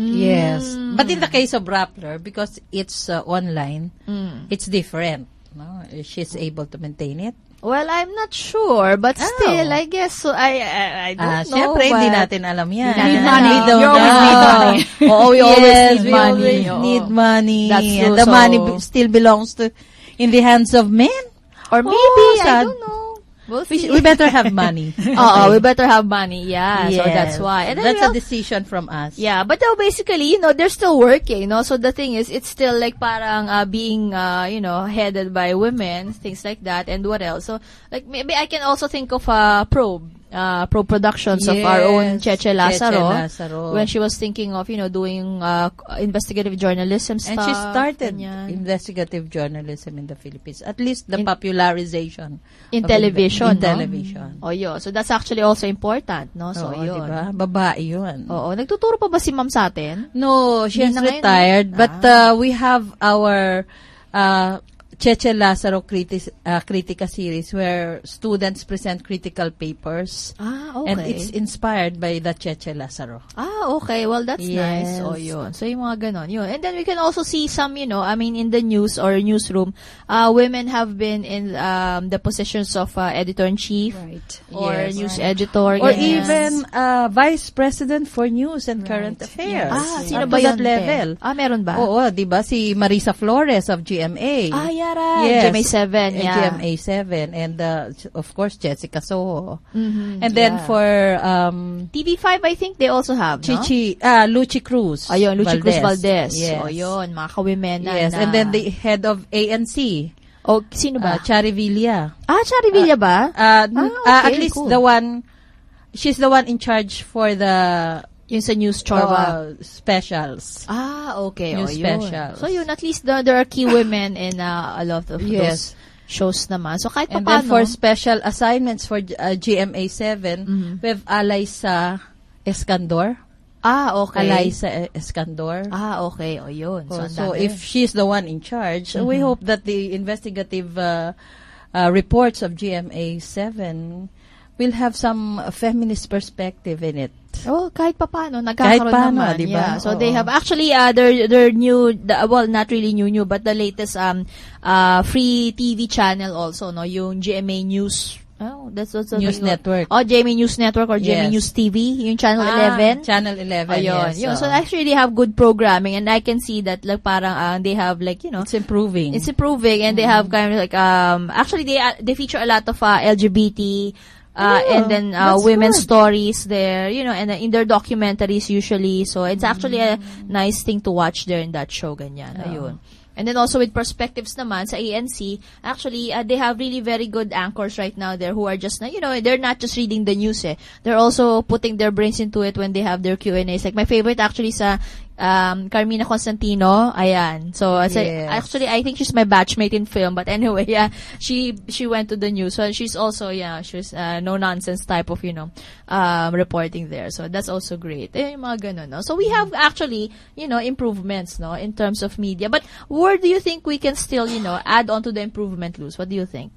Yes. But in the case of Rappler, because it's uh, online, Mm. it's different. No? She's able to maintain it. Well, I'm not sure, but Oh. still, I guess, so I, I, I don't Ah, know. syempre, hindi but- natin alam yan. Hindi natin money. alam. We don't You always know. need money. Oo, we always Yes, need we money. always Oo. need money. That's true, And the so- money b- still belongs to in the hands of men. Or maybe, Oh, I sad. don't know. We'll We, see. sh- we better have money. Oo, we better have money. Yeah, so that's why. And then That's we a al- decision from us. Yeah, but though basically, you know, they're still working, no? So the thing is, it's still like parang uh, being, uh, you know, headed by women, things like that. And what else? So, like, maybe I can also think of uh, Probe. Uh, Probe Productions of our own Yes, Cheche Lazaro, Cheche Lazaro. when she was thinking of, you know, doing uh, investigative journalism stuff. And she started ganyan. investigative journalism in the Philippines. At least the popularization in of television, in no? television. Oh, yun. So that's actually also important, no? So, Oo, yun. diba? Babae yun. Oo. Nagtuturo pa ba si ma'am sa atin? No, she Hindi has na ngayon, retired. no? But uh, we have our uh, Cheche Lazaro Criti- uh, Critica series where students present critical papers. Ah, okay. And it's inspired by the Cheche Lazaro. Ah, okay. Well, that's nice. Yes. Oh, yun. So, yung mga ganon. Yun. And then we can also see some, you know, I mean, in the news or newsroom, uh, women have been in um, the positions of uh, editor-in-chief. Right. Or Yes. news editor. Or ganyan. even uh, vice president for news and current affairs. Ah, sino Up ba to yun? that level. Ah, meron ba? Oo, di ba? Si Marisa Flores of G M A. Ah, yeah, right. Yes. G M A seven, Uh, yeah. G M A seven. And uh, of course, Jessica Soho. Mhm, And then yeah. for um, T V five, I think they also have, no? Chichi, ah, Luchi Cruz. Ayun, Luchi Cruz Valdez. Yes. O, yun, mga kawimenan Yes, na. and then the head of A N C. O, sino ba? Uh, Chari Villa. ah, Chari Villa ba? Uh, Ah, uh, at okay, least cool. the one, she's the one in charge for the Yung sa news chorba. uh, specials. Ah, okay. News o, yun. specials. So, yun, at least the, there are key women in uh, a lot of Yes. those shows naman. So, kahit And pa then for special assignments for uh, G M A seven, Mhm. we have Alaysa Escandor. Ah, okay. Alaysa Escandor. Ah, okay. O, yun. So, Oh, ang so dami. if she's the one in charge, we Mhm. hope that the investigative uh, uh, reports of G M A seven will have some uh, feminist perspective in it. Oh, kahit pa paano, nagkakaroon Kahit paano, naman. diba? Yeah. So, Oo. they have, actually, uh, their, their new, the, well, not really new, new, but the latest, um, uh, free T V channel also, no? Yung G M A News, oh, that's what's the News thing. Network. Oh, G M A News Network or G M A Yes. News T V, yung channel Ah, eleven. Channel eleven, Ayun. yes. Yun. So, oo. actually, they have good programming, and I can see that, like, parang, uh, they have, like, you know, It's improving. it's improving, and they have kind of, like, um, actually, they, uh, they feature a lot of, uh, L G B T, Uh, Oh, and then uh, that's women's good. stories there, you know, and uh, in their documentaries usually. So it's actually a nice thing to watch there in that show, ganyan. Ayun. And then also with perspectives naman sa A N C, actually uh, they have really very good anchors right now there who are just, you know, they're not just reading the news eh. They're also putting their brains into it when they have their Q and A's. Like my favorite actually sa um, Carmina Constantino, ayan. So as I- Yes. actually I think she's my batchmate in film, but anyway, yeah, she she went to the news. So she's also, yeah, she's uh, no nonsense type of, you know, um, reporting there. So that's also great. Eh, yung mga ganun, no? So we have actually, you know, improvements, no, in terms of media. But where do you think we can still, you know, add on to the improvement, Luz? What do you think?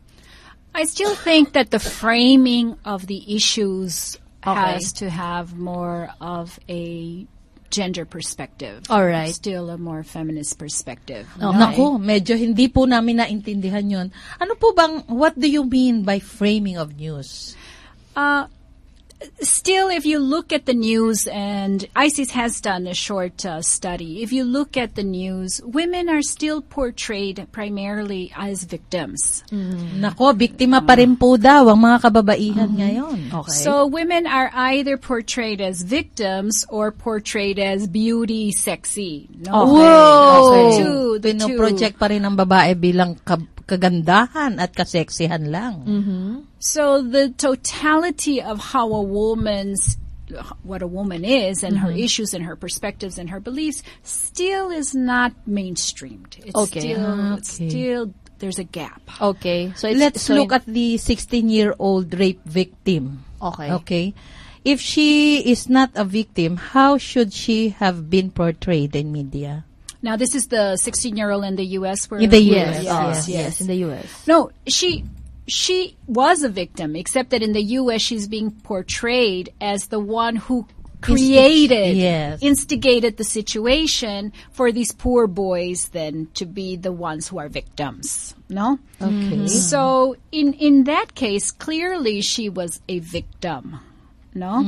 I still think that the framing of the issues Okay. has to have more of a gender perspective. All right. Still a more feminist perspective. Oh, naku, medyo hindi po namin naintindihan yun. Ano po bang, what do you mean by framing of news? Uh, still, if you look at the news, and ISIS has done a short uh, study, if you look at the news, women are still portrayed primarily as victims. Nako, biktima pa rin po daw ang mga kababaihan ngayon. Okay. So women are either portrayed as victims or portrayed as beauty, sexy. No? Okay. Whoa! The two, the two. Pino-project pa rin ang babae bilang kab- kagandahan at kaseksihan lang. Mm-hmm. So the totality of how a woman's, what a woman is and Mm-hmm. her issues and her perspectives and her beliefs still is not mainstreamed. It's Okay. still, Ah, it's okay. still, there's a gap. Okay. So it's, Let's so look in- at the sixteen-year-old rape victim. Okay. Okay. If she is not a victim, how should she have been portrayed in media? Now, this is the sixteen-year-old in the U S where In the U Yes, S, yes, yes, yes. in the U S. No, she she was a victim, except that in the U S she's being portrayed as the one who created, Yes. instigated the situation for these poor boys then to be the ones who are victims. No? Okay. So in in that case, clearly she was a victim. No?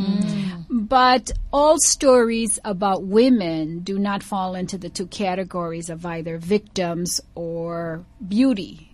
But all stories about women do not fall into the two categories of either victims or beauty.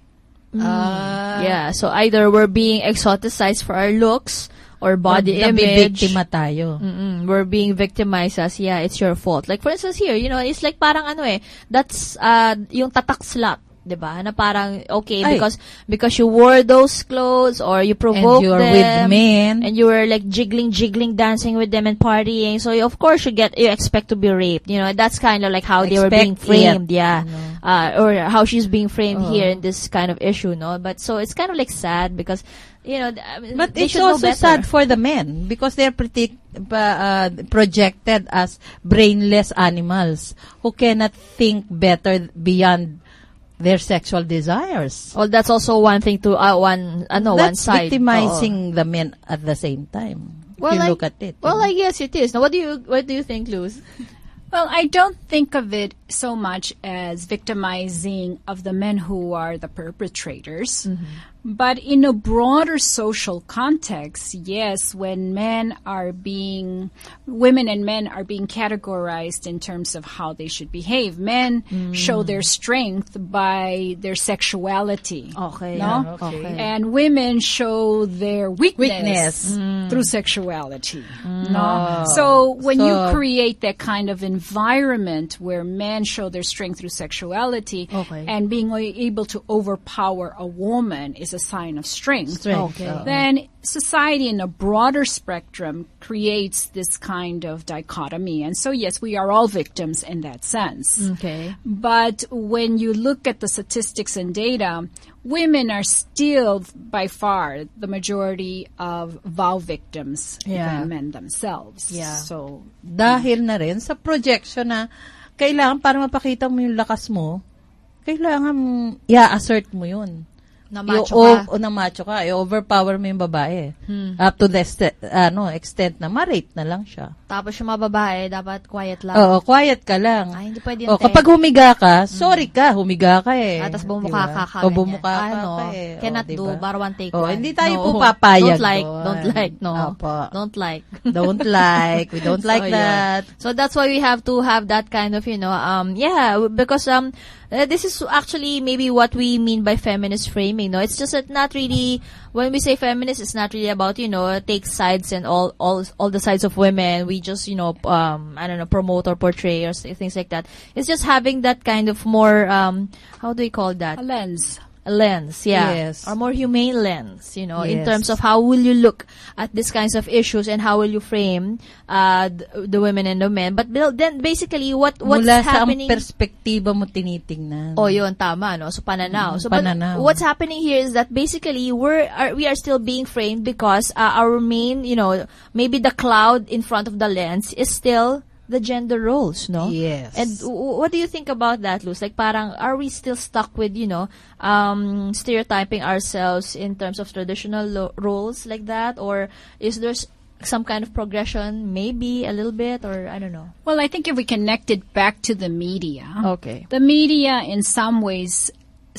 Uh, yeah, so either we're being exoticized for our looks or body Or image. nabibiktima tayo. Mm-mm, we're being victimized as, yeah, it's your fault. Like, for instance, here, you know, it's like parang ano eh, that's, uh, yung tatak slut. Diba? Na parang, okay, Ay. because because you wore those clothes or you provoked And you're them. with men. And you were like jiggling, jiggling, dancing with them and partying. So, you, of course, you get, you expect to be raped. You know, that's kind of like how they were being Expect framed. it, Yeah. you know. Uh, or how she's being framed Oh. here in this kind of issue, no? But, so, it's kind of like sad because, you know, th- I mean, But they it's should know also better. sad for the men because they're pretty uh, projected as brainless animals who cannot think better beyond their sexual desires. Well, that's also one thing to, uh, one, uh, no, one That's side. victimizing the men at the same time. Well, if you I- look at it. Well, I guess it is. Now, what do you, what do you think, Luz? Well, I don't think of it so much as victimizing of the men who are the perpetrators. But in a broader social context, yes, when men are being, women and men are being categorized in terms of how they should behave. Men show their strength by their sexuality. Okay. No? yeah, okay. And women show their weakness, Weakness. through sexuality. No? Oh. So when So- you create that kind of environment where men show their strength through sexuality Okay. and being able to overpower a woman is a sign of strength, Strength, Okay. oo. then society in a broader spectrum creates this kind of dichotomy. And so, yes, we are all victims in that sense. Okay. But when you look at the statistics and data, women are still by far the majority of vow victims Yeah. than men themselves. Yeah. So Dahil na rin sa projection na kailangan para mapakita mo yung lakas mo, kailangan i-assert mo yun. Na macho I- o- ka. O, na macho ka. I-overpower mo yung babae. Hmm. Up to the este- ano, extent na ma-rape na lang siya. Tapos yung mga babae, dapat quiet lang. Oo, quiet ka lang. Ay, hindi pwede yun, O, te. kapag humiga ka, sorry ka, humiga ka eh. Ah, tas bumukha Diba? ka ka. O, ganyan. bumukha ka Ano, ka eh. O, cannot diba? do, bar one take O, one. hindi tayo No. po papayag Don't like, doon. don't like, no. Opo. Don't like. Don't like. We don't like So, yun. that. So that's why we have to have that kind of, you know, um, yeah, because um, uh, this is actually maybe what we mean by feminist framing. No, it's just that not really. When we say feminist, it's not really about, you know, take sides and all all all the sides of women. We just, you know, um, I don't know, promote or portray or s- things like that. It's just having that kind of more um, how do we call that? a lens. A lens, yeah. Yes. Or more humane lens, you know, in Yes. terms of how will you look at these kinds of issues and how will you frame uh, the, the women and the men. But bil- then basically, what what's Mula sa ang happening... perspektiba mo tinitingnan. Oh, yun, tama, no? So, pananaw. Mm, So, but pananaw. what's happening here is that basically, we're, are, we are still being framed because uh, our main, you know, maybe the cloud in front of the lens is still the gender roles, no? Yes. And w- what do you think about that, Luz? Like, parang, are we still stuck with, you know, um, stereotyping ourselves in terms of traditional lo- roles like that? Or is there s- some kind of progression, maybe a little bit, or I don't know? Well, I think if we connect it back to the media, Okay. the media in some ways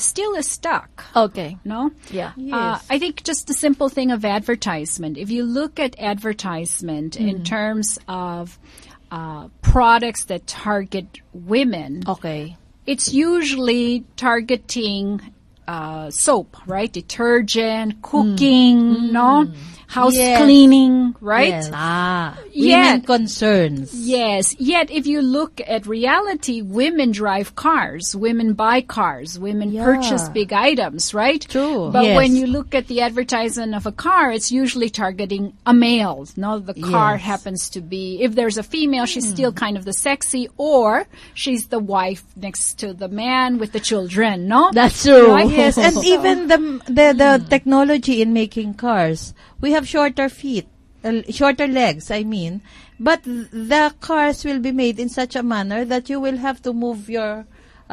still is stuck. Okay. No? Yeah. Uh, I think just the simple thing of advertisement. If you look at advertisement mm. in terms of uh, products that target women, okay, it's usually targeting uh, soap, right? Detergent, cooking, mm. no? House yes. cleaning, right? Yes. Ah, Yet, women concerns. Yes. Yet, if you look at reality, women drive cars, women buy cars, women yeah. purchase big items, right? True. But yes. when you look at the advertisement of a car, it's usually targeting a male. No, the car yes. happens to be, if there's a female, she's mm. still kind of the sexy, or she's the wife next to the man with the children, no? That's true. Right? Yes, and even the the, the mm. technology in making cars, we have shorter feet, uh, shorter legs, I mean, but the cars will be made in such a manner that you will have to move your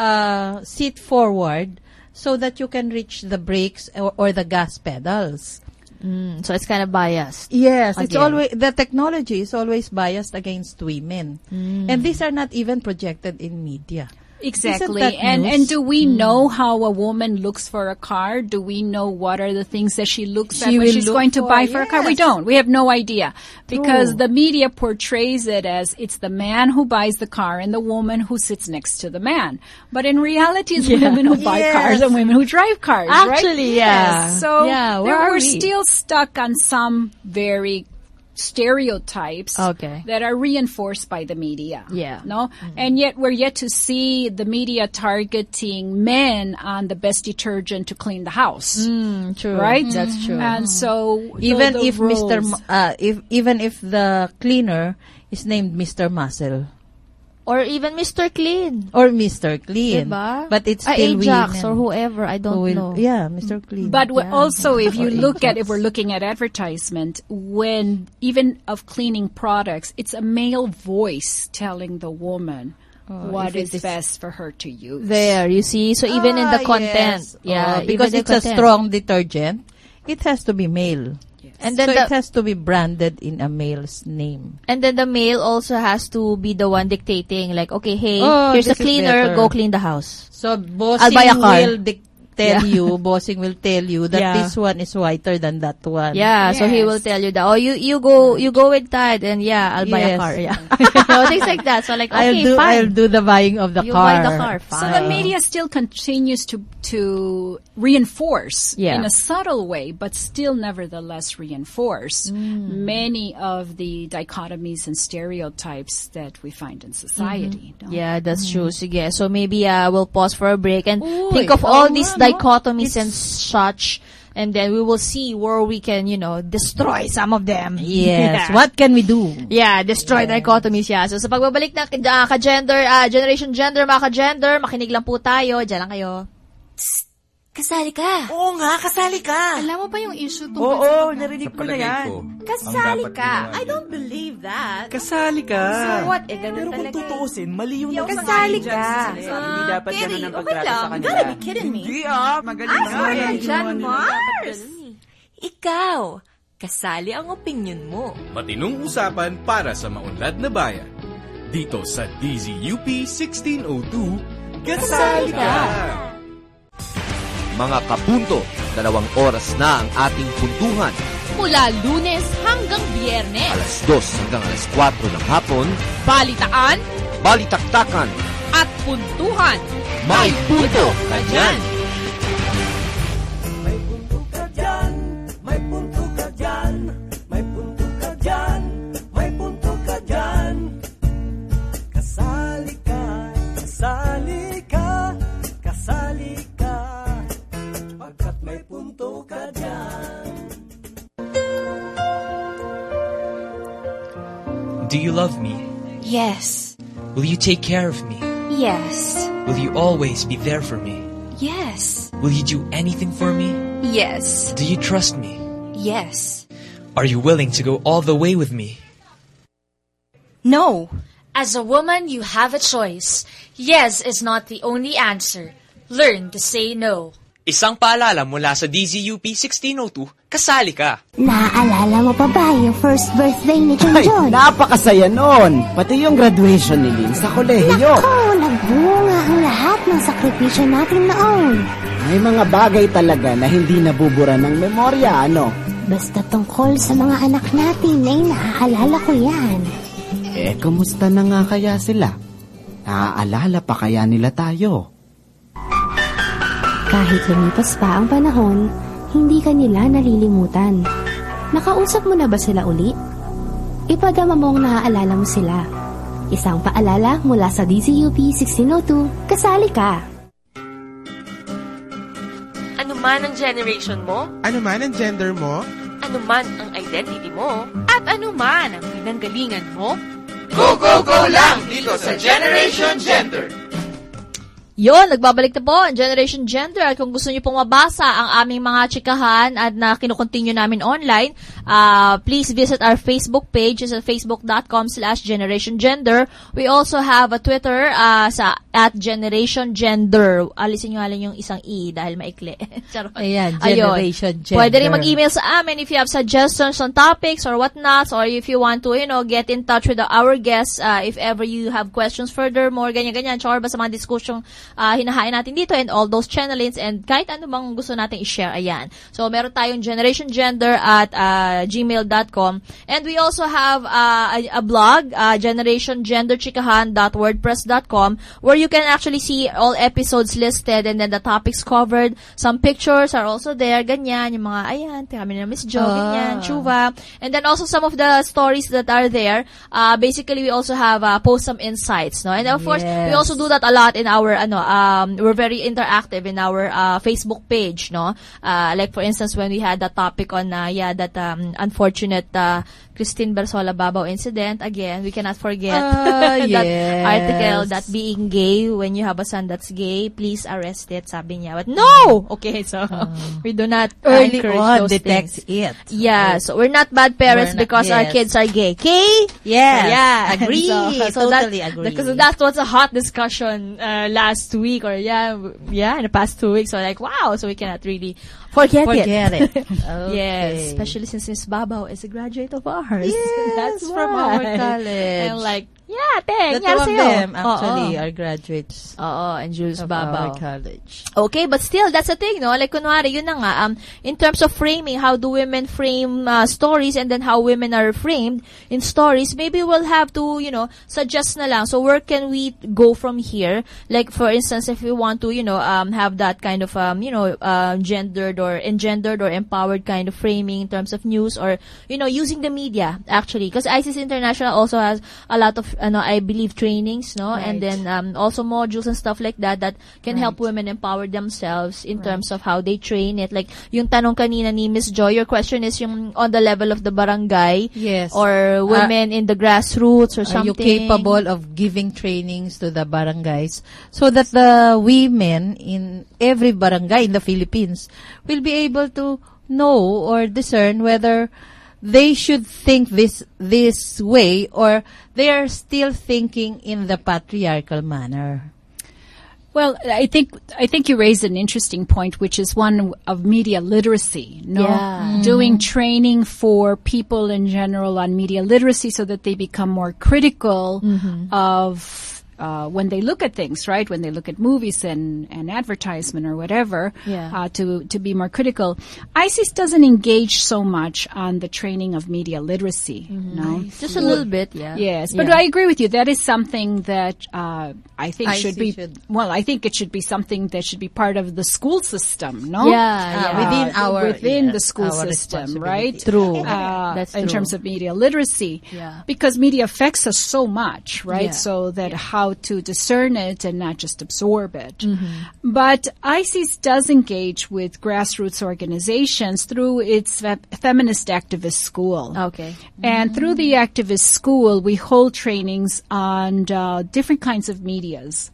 uh, seat forward so that you can reach the brakes or, or the gas pedals. Mm, so it's kind of biased. Yes, again. It's always the technology is always biased against women, mm. and these are not even projected in media. Exactly. And and do we mm. know how a woman looks for a car? Do we know what are the things that she looks she at when she's look going to for, buy for yes. a car? We don't. We have no idea. Because True. the media portrays it as it's the man who buys the car and the woman who sits next to the man. But in reality, it's yeah. women who buy yes. cars and women who drive cars, Actually, right? yeah. Yes. So yeah, where are we're we? still stuck on some very stereotypes okay. that are reinforced by the media. Yeah. No? Mm-hmm. And yet we're yet to see the media targeting men on the best detergent to clean the house. Mm, true. Right? Mm. That's true. And so even the, the if roles, Mister M- uh, if even if the cleaner is named Mister Muscle. Or even Mister Clean. Or Mister Clean. Diba? But it's uh, still Ajax women. or whoever, I don't Who will, know. Yeah, Mister Clean. But yeah. also, if you or look Ajax. at, if we're looking at advertisement, when even of cleaning products, it's a male voice telling the woman oh, what is best for her to use. There, you see? So even ah, in the content. Yes. Yeah, oh, because it's content. a strong detergent, it has to be male. And then so the, it has to be branded in a male's name. And then the male also has to be the one dictating, like, okay, hey, oh, here's a cleaner, go clean the house. So bossing I'll buy a car. will dic- tell yeah. you, bossing will tell you that yeah. this one is whiter than that one. Yeah, yes. So he will tell you that, oh, you, you go, you go with Tad, and yeah, I'll buy yes. a car. Yeah. so things like that. So like, okay, I'll do, fine. I'll do the buying of the you car. You buy the car, fine. So the media still continues to, to reinforce yeah. in a subtle way, but still nevertheless reinforce mm. many of the dichotomies and stereotypes that we find in society. Mm-hmm. Yeah, that's mm. true. Sige. So maybe uh, we'll pause for a break and Uy, think of all oh, these no? dichotomies and such, and then we will see where we can, you know, destroy some of them. Yes. Yeah. What can we do? Yeah, destroy yes. dichotomies. Yeah. So sa pagbabalik ng uh, ka-gender, uh, Generation Gender, mga ka-gender, makinig lang po tayo. Diyan lang kayo. Psst! Kasali ka. Oo nga, kasali ka. Alam mo ba yung issue tungkol Oo, sa oo, narinig ko na yan. Ko, kasali ka. I don't believe that. Kasali ka. So what? Eh, ganun Pero talaga. kung tutuusin, mali yung kasali ka. Hindi dapat Kerry, ganun ang okay pagtrato lang. sa kanila. You gotta be kidding me. Hindi ah, magaling ah, sorry ka dyan, Mars. Ikaw, kasali ang opinion mo. Matinong usapan para sa maunlad na bayan. Dito sa D Z U P sixteen oh two, kasali ka! Mga kapunto, dalawang oras na ang ating puntuhan. Mula Lunes hanggang Biyernes. Alas dos hanggang alas kwatro ng hapon. Balitaan. Balitaktakan. At puntuhan. May punto ka dyan. May punto ka dyan. May punto ka dyan. May punto ka dyan. May punto ka dyan. Kasali ka. Kasali ka. Kasali ka. Pagkat may punto ka dyan. Do you love me? Yes. Will you take care of me? Yes. Will you always be there for me? Yes. Will you do anything for me? Yes. Do you trust me? Yes. Are you willing to go all the way with me? No. As a woman, you have a choice. Yes is not the only answer. Learn to say no. Isang paalala mula sa D Z U P sixteen oh two, kasali ka! Naaalala mo pa ba yung first birthday ni John John? Ay, napakasaya nun! Pati yung graduation ni Lynn sa kolehiyo. Nako, nagbunga ang lahat ng sakripisyo natin noon. May mga bagay talaga na hindi nabubura ng memorya, ano? Basta tungkol sa mga anak natin ay naaalala ko yan. Eh, kumusta na nga kaya sila? Naaalala pa kaya nila tayo? Kahit lumipas pa ang panahon, hindi ka nila nalilimutan. Nakausap mo na ba sila uli? Ipadama mong naaalala mo sila. Isang paalala mula sa D Z U P sixteen oh two, kasali ka! Ano man ang generation mo, ano man ang gender mo, ano man ang identity mo, at ano man ang pinanggalingan mo, Go, go, go lang dito sa Generation Gender! Yon, nagbabalik na po ang Generation Gender. At kung gusto niyo pong mabasa ang aming mga chikahan at na kinukontinue namin online, uh, please visit our Facebook page. It's at facebook.com slash Generation Gender. We also have a Twitter uh, sa at Generation Gender. Alisin nyo halin yung isang E dahil maikli. Ayan, Generation Ayun. Gender. Pwede rin mag-email sa amin if you have suggestions on topics or whatnot, or if you want to, you know, get in touch with our guests uh, if ever you have questions furthermore, ganyan-ganyan, or ba sa mga diskusyong Uh, hinahain natin dito and all those channelings and kahit ano bang gusto natin i-share, ayan. So, meron tayong Generation Gender at uh, gmail dot com, and we also have uh, a, a blog, uh, generation gender chikahan dot wordpress dot com, where you can actually see all episodes listed and then the topics covered. Some pictures are also there, ganyan, yung mga, ayan, kami na Miss Jo, Ah. ganyan, Chuva. And then also some of the stories that are there, uh, basically we also have uh, post some insights, no? And of course, we Yes. also do that a lot in our, ano, um, we're very interactive in our uh, Facebook page, no? Uh, like for instance, when we had that topic on, uh, yeah, that um, unfortunate uh, Christine Bersola Babao incident, again, we cannot forget Ah, that yes. article, that being gay, when you have a son that's gay, please arrest it, sabi niya. But no! Okay, so we do not uh, Early encourage on, those detect things. it. Yeah, so we're not bad parents We're not- because our yes. kids are gay. Okay? Yes, Yeah. agree. So, Totally that, agree. Because that was a hot discussion uh, last week or yeah, w- yeah, in the past two weeks. So like, wow, so we cannot really forget, Forget it. Yes, Okay. especially since Miss Babao is a graduate of ours. Yes, That's from why. our college. And like, yeah, teng, The two of sa'yo. them actually Oo. are graduates Oo, and Jules of Babao. our college. Okay, but still, that's the thing, no? Like, kunwari, yun na nga, um, in terms of framing, how do women frame uh, stories and then how women are framed in stories, maybe we'll have to, you know, suggest na lang. So, where can we go from here? Like, for instance, if we want to, you know, um, have that kind of, um, you know, uh, gendered or engendered or empowered kind of framing in terms of news or, you know, using the media, actually. Because ISIS International also has a lot of, ano, I believe, trainings, no? Right. And then, um, also modules and stuff like that that can Right. help women empower themselves in terms of how they train it. Like, yung tanong kanina ni Miss Joy, your question is yung on the level of the barangay. Yes. Or women in the grassroots or Are something. you capable of giving trainings to the barangays so that the women in every barangay in the Philippines will be able to know or discern whether they should think this this way or they are still thinking in the patriarchal manner? Well, I think I think you raised an interesting point, which is one of media literacy. No, Yeah. Mhm. doing training for people in general on media literacy, so that they become more critical Mhm. of uh, when they look at things, right? When they look at movies and, and advertisement or whatever, Yeah. uh, to to be more critical. ISIS doesn't engage so much on the training of media literacy. No, Just a little bit, yeah. Yes, but Yeah. I agree with you. That is something that uh, I think I should see be. should- Well, I think it should be something that should be part of the school system. No, Yeah, Ah, yeah. within Uh, our within yes, the school our system, responsibility. right? True. Uh, That's in true. terms of media literacy, Yeah. because media affects us so much, right? Yeah. So that how to discern it and not just absorb it. Mm-hmm. But ISIS does engage with grassroots organizations through its fe- feminist activist school. Okay. And through the activist school, we hold trainings on uh, different kinds of medias.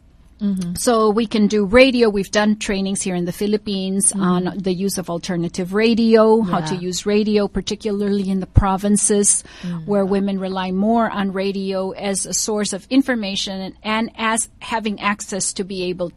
So we can do radio. We've done trainings here in the Philippines on the use of alternative radio, how to Yeah. use radio, particularly in the provinces where women rely more on radio as a source of information and, and as having access to be able to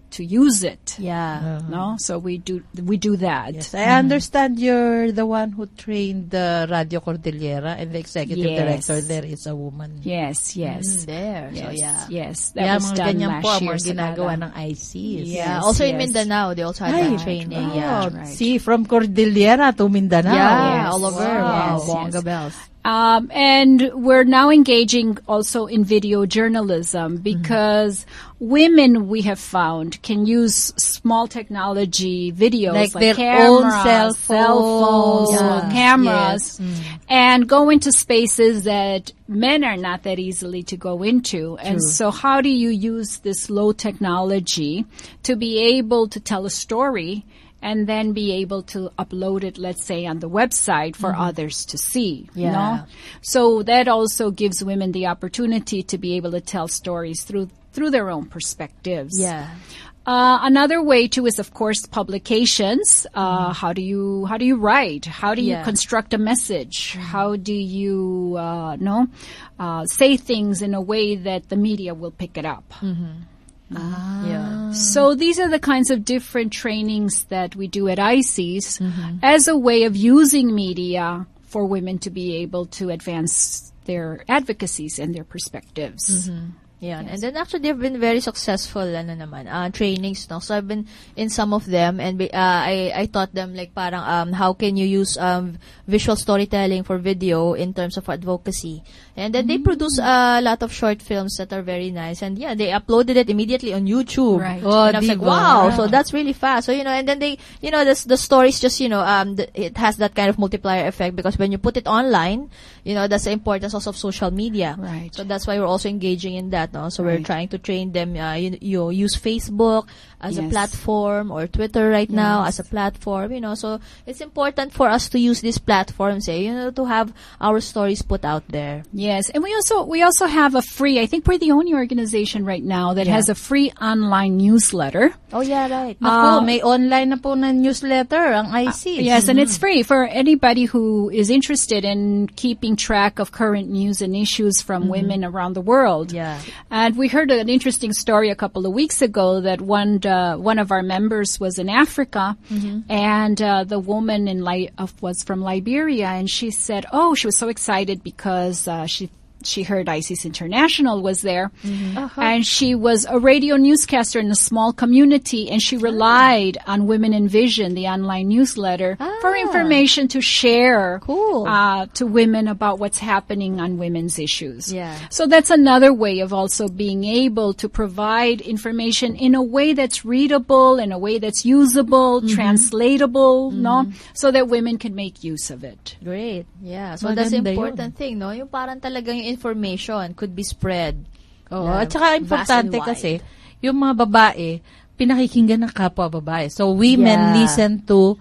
to use it. Yeah. No, so we do we do that. Yes, I understand you're the one who trained the Radio Cordillera, and the executive Yes. director there is a woman. Yes, yes. Mm, there. Yes, So, yeah. yes. That Kaya was mga done ganyan last po ang year mga sa ginagawa Canada. ng I C S. Yeah. Yes, Also in yes. Mindanao, they also had Ay, that training. oh, Yeah. right. See, from Cordillera to Mindanao. Yeah, Yes. all over. Wow. Wow. Yes, Bongga yes. bells. Um, and we're now engaging also in video journalism because women, we have found, can use small technology videos Like like, their own cameras, cell cell phones, phones. or Yeah. cameras, Yes. Mm. and go into spaces that men are not that easily to go into. And True. so how do you use this low technology to be able to tell a story and then be able to upload it, let's say, on the website for Mhm. others to see. You Yeah. know? So that also gives women the opportunity to be able to tell stories through through their own perspectives. Yeah. Uh, another way too is, of course, publications. Uh, How do you how do you write? How do you Yeah. construct a message? How do you uh, know uh, say things in a way that the media will pick it up? Mm-hmm. Ah. Yeah. So these are the kinds of different trainings that we do at I C S Mhm. as a way of using media for women to be able to advance their advocacies and their perspectives. Mhm. Yeah, and then actually they've been very successful ano naman, uh, trainings, no? So I've been in some of them, and uh, I I taught them like parang um how can you use um visual storytelling for video in terms of advocacy. And then they produce a lot of short films that are very nice, and yeah, they uploaded it immediately on YouTube. Right. Oh, and I was like, diba? wow, so that's really fast. So you know, and then they, you know, the the stories just you know um the, it has that kind of multiplier effect because when you put it online, you know, that's the importance also of social media. Right. So that's why we're also engaging in that. No? So we're Right. trying to train them. Uh, you, you use Facebook as a Yes. platform or Twitter right now Yes. as a platform. You know, so it's important for us to use these platforms. Eh, you know, to have our stories put out there. Yes, and we also we also have a free. I think we're the only organization right now that Yeah. has a free online newsletter. Oh yeah, right. Naku, Uh, may online na po na newsletter ang I C S. Yes, and it's free for anybody who is interested in keeping track of current news and issues from women around the world. Yeah. And we heard an interesting story a couple of weeks ago that one uh, one of our members was in Africa, Mhm. and uh, the woman in Li- uh, was from Liberia, and she said, "Oh, she was so excited because uh, she." She heard I C S International was there, Uh-huh. and she was a radio newscaster in a small community, and she relied on Women in Vision, the online newsletter, for information to share Cool. uh, to women about what's happening on women's issues. Yeah. So that's another way of also being able to provide information in a way that's readable, in a way that's usable, translatable, no, so that women can make use of it. Great. Yeah. So that's the Maganda important thing, no? Yung parang talagang yung information could be spread. Oo, Yeah, at saka vast importante and wide. kasi, yung mga babae, pinakikinggan ng kapwa babae. So, women Yeah. listen to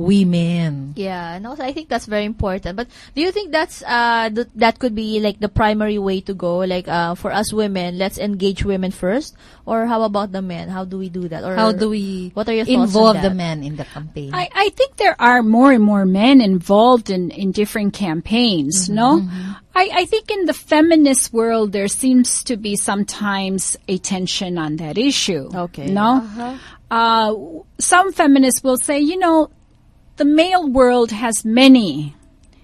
women. Yeah, and also I think that's very important. But do you think that's uh th- that could be like the primary way to go? Like uh for us women, let's engage women first, or how about the men? How do we do that? Or How do we what are your thoughts involve on that? the men in the campaign? I, I think there are more and more men involved in, in different campaigns, no? I, I think in the feminist world, there seems to be sometimes a tension on that issue. Okay. No? Uh-huh. Uh, some feminists will say, you know, the male world has many,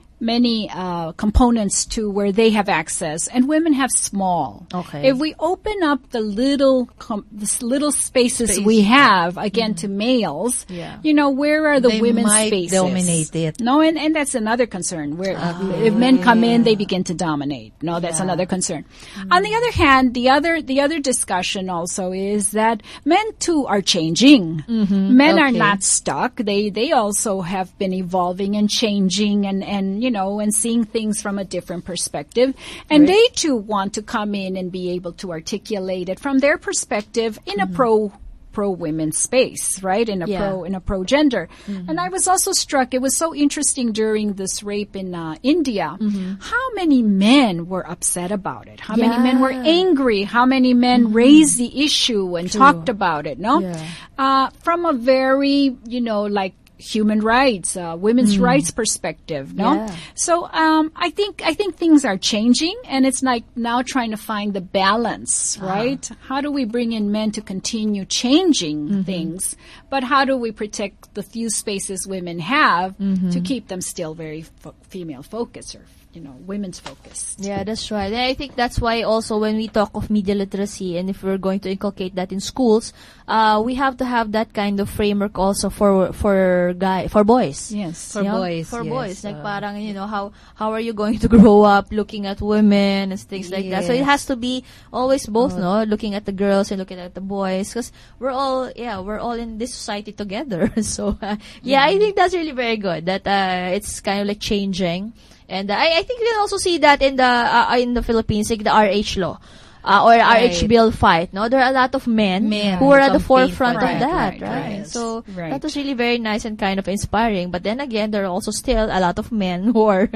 many uh, components to where they have access, and women have small. Okay. If we open up the little, com- this little spaces Space. we have again to males, Yeah. you know, where are the They women's might spaces? dominate it. No, and, and that's another concern. Where if men come in, they begin to dominate. No, that's Yeah. another concern. On the other hand, the other the other discussion also is that men too are changing. Men are Okay. not stuck. They they also have been evolving and changing and and you know and seeing things from a different perspective. And Right. they too want to come in and be able to articulate it from their perspective in a pro pro women space, right? In a Yeah. pro in a pro gender. And I was also struck. It was so interesting during this rape in uh, India. How many men were upset about it? How many men were Yeah. angry? How many men raised the issue and True. talked about it? No, Yeah. uh, from a very you know like human rights, uh, women's Mm. rights perspective, no? Yeah. So um, I think I think things are changing, and it's like now trying to find the balance, right? How do we bring in men to continue changing things, but how do we protect the few spaces women have Mhm. to keep them still very fo- female focused or you know women's focused? Yeah, that's right. And I think that's why also when we talk of media literacy, and if we're going to inculcate that in schools, uh, we have to have that kind of framework also for for guy for boys. Yes, For You know, boys, For yes. boys, like Uh, parang you know how how are you going to grow up looking at women and things like that. So it has Yes. to be always both, Oh. no, looking at the girls and looking at the boys, because we're all yeah we're all in this society together. So uh, yeah, I think that's really very good that uh, it's kind of like changing. And uh, I, I think we can also see that in the uh, in the Philippines, like the R H law uh, or R H Right. bill fight. No, there are a lot of men, Men who are at the campaign forefront for of that. that, Right, right? right. So Right. that was really very nice and kind of inspiring. But then again, there are also still a lot of men who are,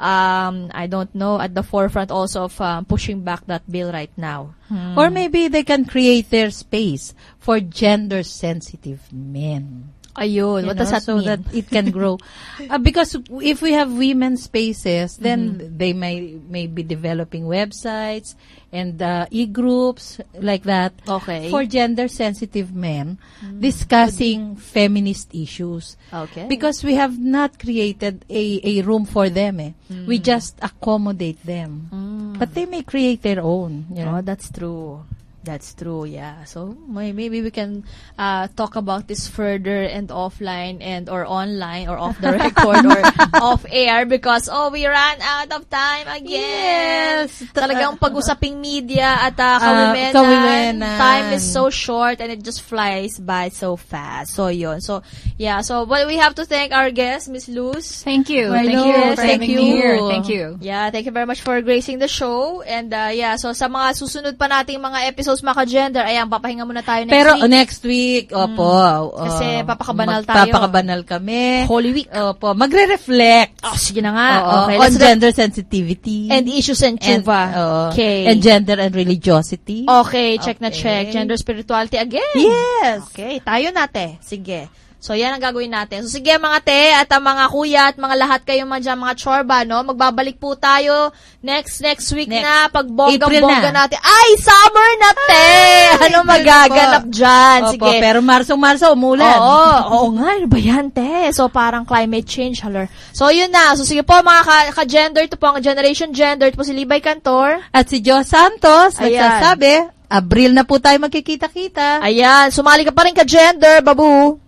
um, I don't know, at the forefront also of um, pushing back that bill right now. Or maybe they can create their space for gender-sensitive men. Ayun, You what does know, that so mean? that it can grow. Uh, because if we have women's spaces, then they may may be developing websites and uh, e-groups like that Okay. for gender-sensitive men discussing feminist issues. Okay. Because we have not created a, a room for them. Eh. We just accommodate them. But they may create their own. You know? Oh, that's true. That's true, yeah. So may- maybe we can uh, talk about this further and offline and or online or off the record or off air because oh we ran out of time again. Yes. Talagang pag-usaping media at uh, Ah, kawimenan, kawimenan. time is so short and it just flies by so fast. So yun. So yeah. So but we have to thank our guest, Miss Luz. Thank you. My Thank Luz, you for thank having you. me here. Thank you. Yeah, thank you very much for gracing the show. And uh, yeah, so sa mga susunod pa nating mga episodes maka-gender, ayan, papahinga muna tayo next Pero week. next week, opo. Kasi uh, papakabanal tayo. Papakabanal kami. Holy Week. Opo. Magre-reflect. Oh, sige na nga. Oo, Okay, on let's gender sensitivity. And issues and And, chuva. oo. Okay. And gender and religiosity. Okay, check na Okay. check. Gender spirituality again. Yes. Okay, tayo nate. Sige. So, yan ang gagawin natin. So, sige mga te at ang mga kuya at mga lahat kayo mga dyan, mga chorba, no? Magbabalik po tayo next next week Next. na pag April bonggang-bongga na. natin. Ay, summer na te! Ano April magaganap na po. dyan? Opo, Sige. pero Marso-Marso, umulan. Oo, oo nga, ano ba yan, te? So, parang climate change, halar. So, yun na. So, sige po, mga ka- ka-gender, ito po ang Generation Gender. Ito po si Libay Cantor. At si Joe Santos, Ayan. nagsasabi, Abril na po tayo magkikita-kita. Ayan, sumali ka pa rin ka-gender, babu.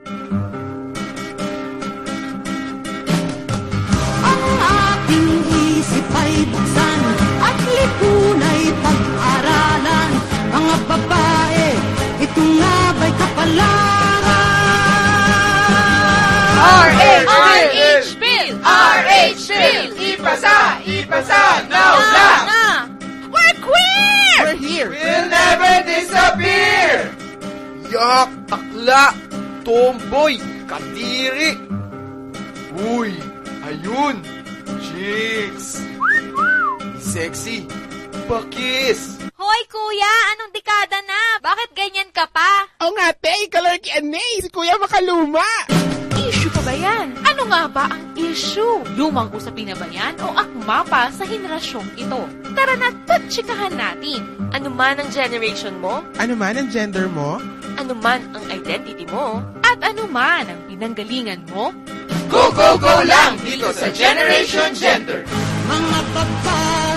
Ating isip ay buksan at lipunay pag-aralan. Mga babae, ito nga ba'y kapalaran? R H Bill! R H Bill! Ipasa! Ipasa! Now! Now! We're queer! We're here! We'll never disappear! Yak! Akla! Tomboy! Kadiri! Uy! Ayun! Chicks! Sexy! Bakis! Hoy, kuya! Anong dekada na? Bakit ganyan ka pa? O nga, te, ikaw ki Anay, si Kuya Makaluma. Issue pa ba yan? Ano nga ba ang issue? Lumang usapin na ba yan o akma pa sa henerasyong ito? Tara na, tatsikahan natin. Ano man ang generation mo, Ano man ang gender mo? ano man ang identity mo, at ano man ang pinanggalingan mo, Go, go, go lang dito sa Generation Gender! Mga babae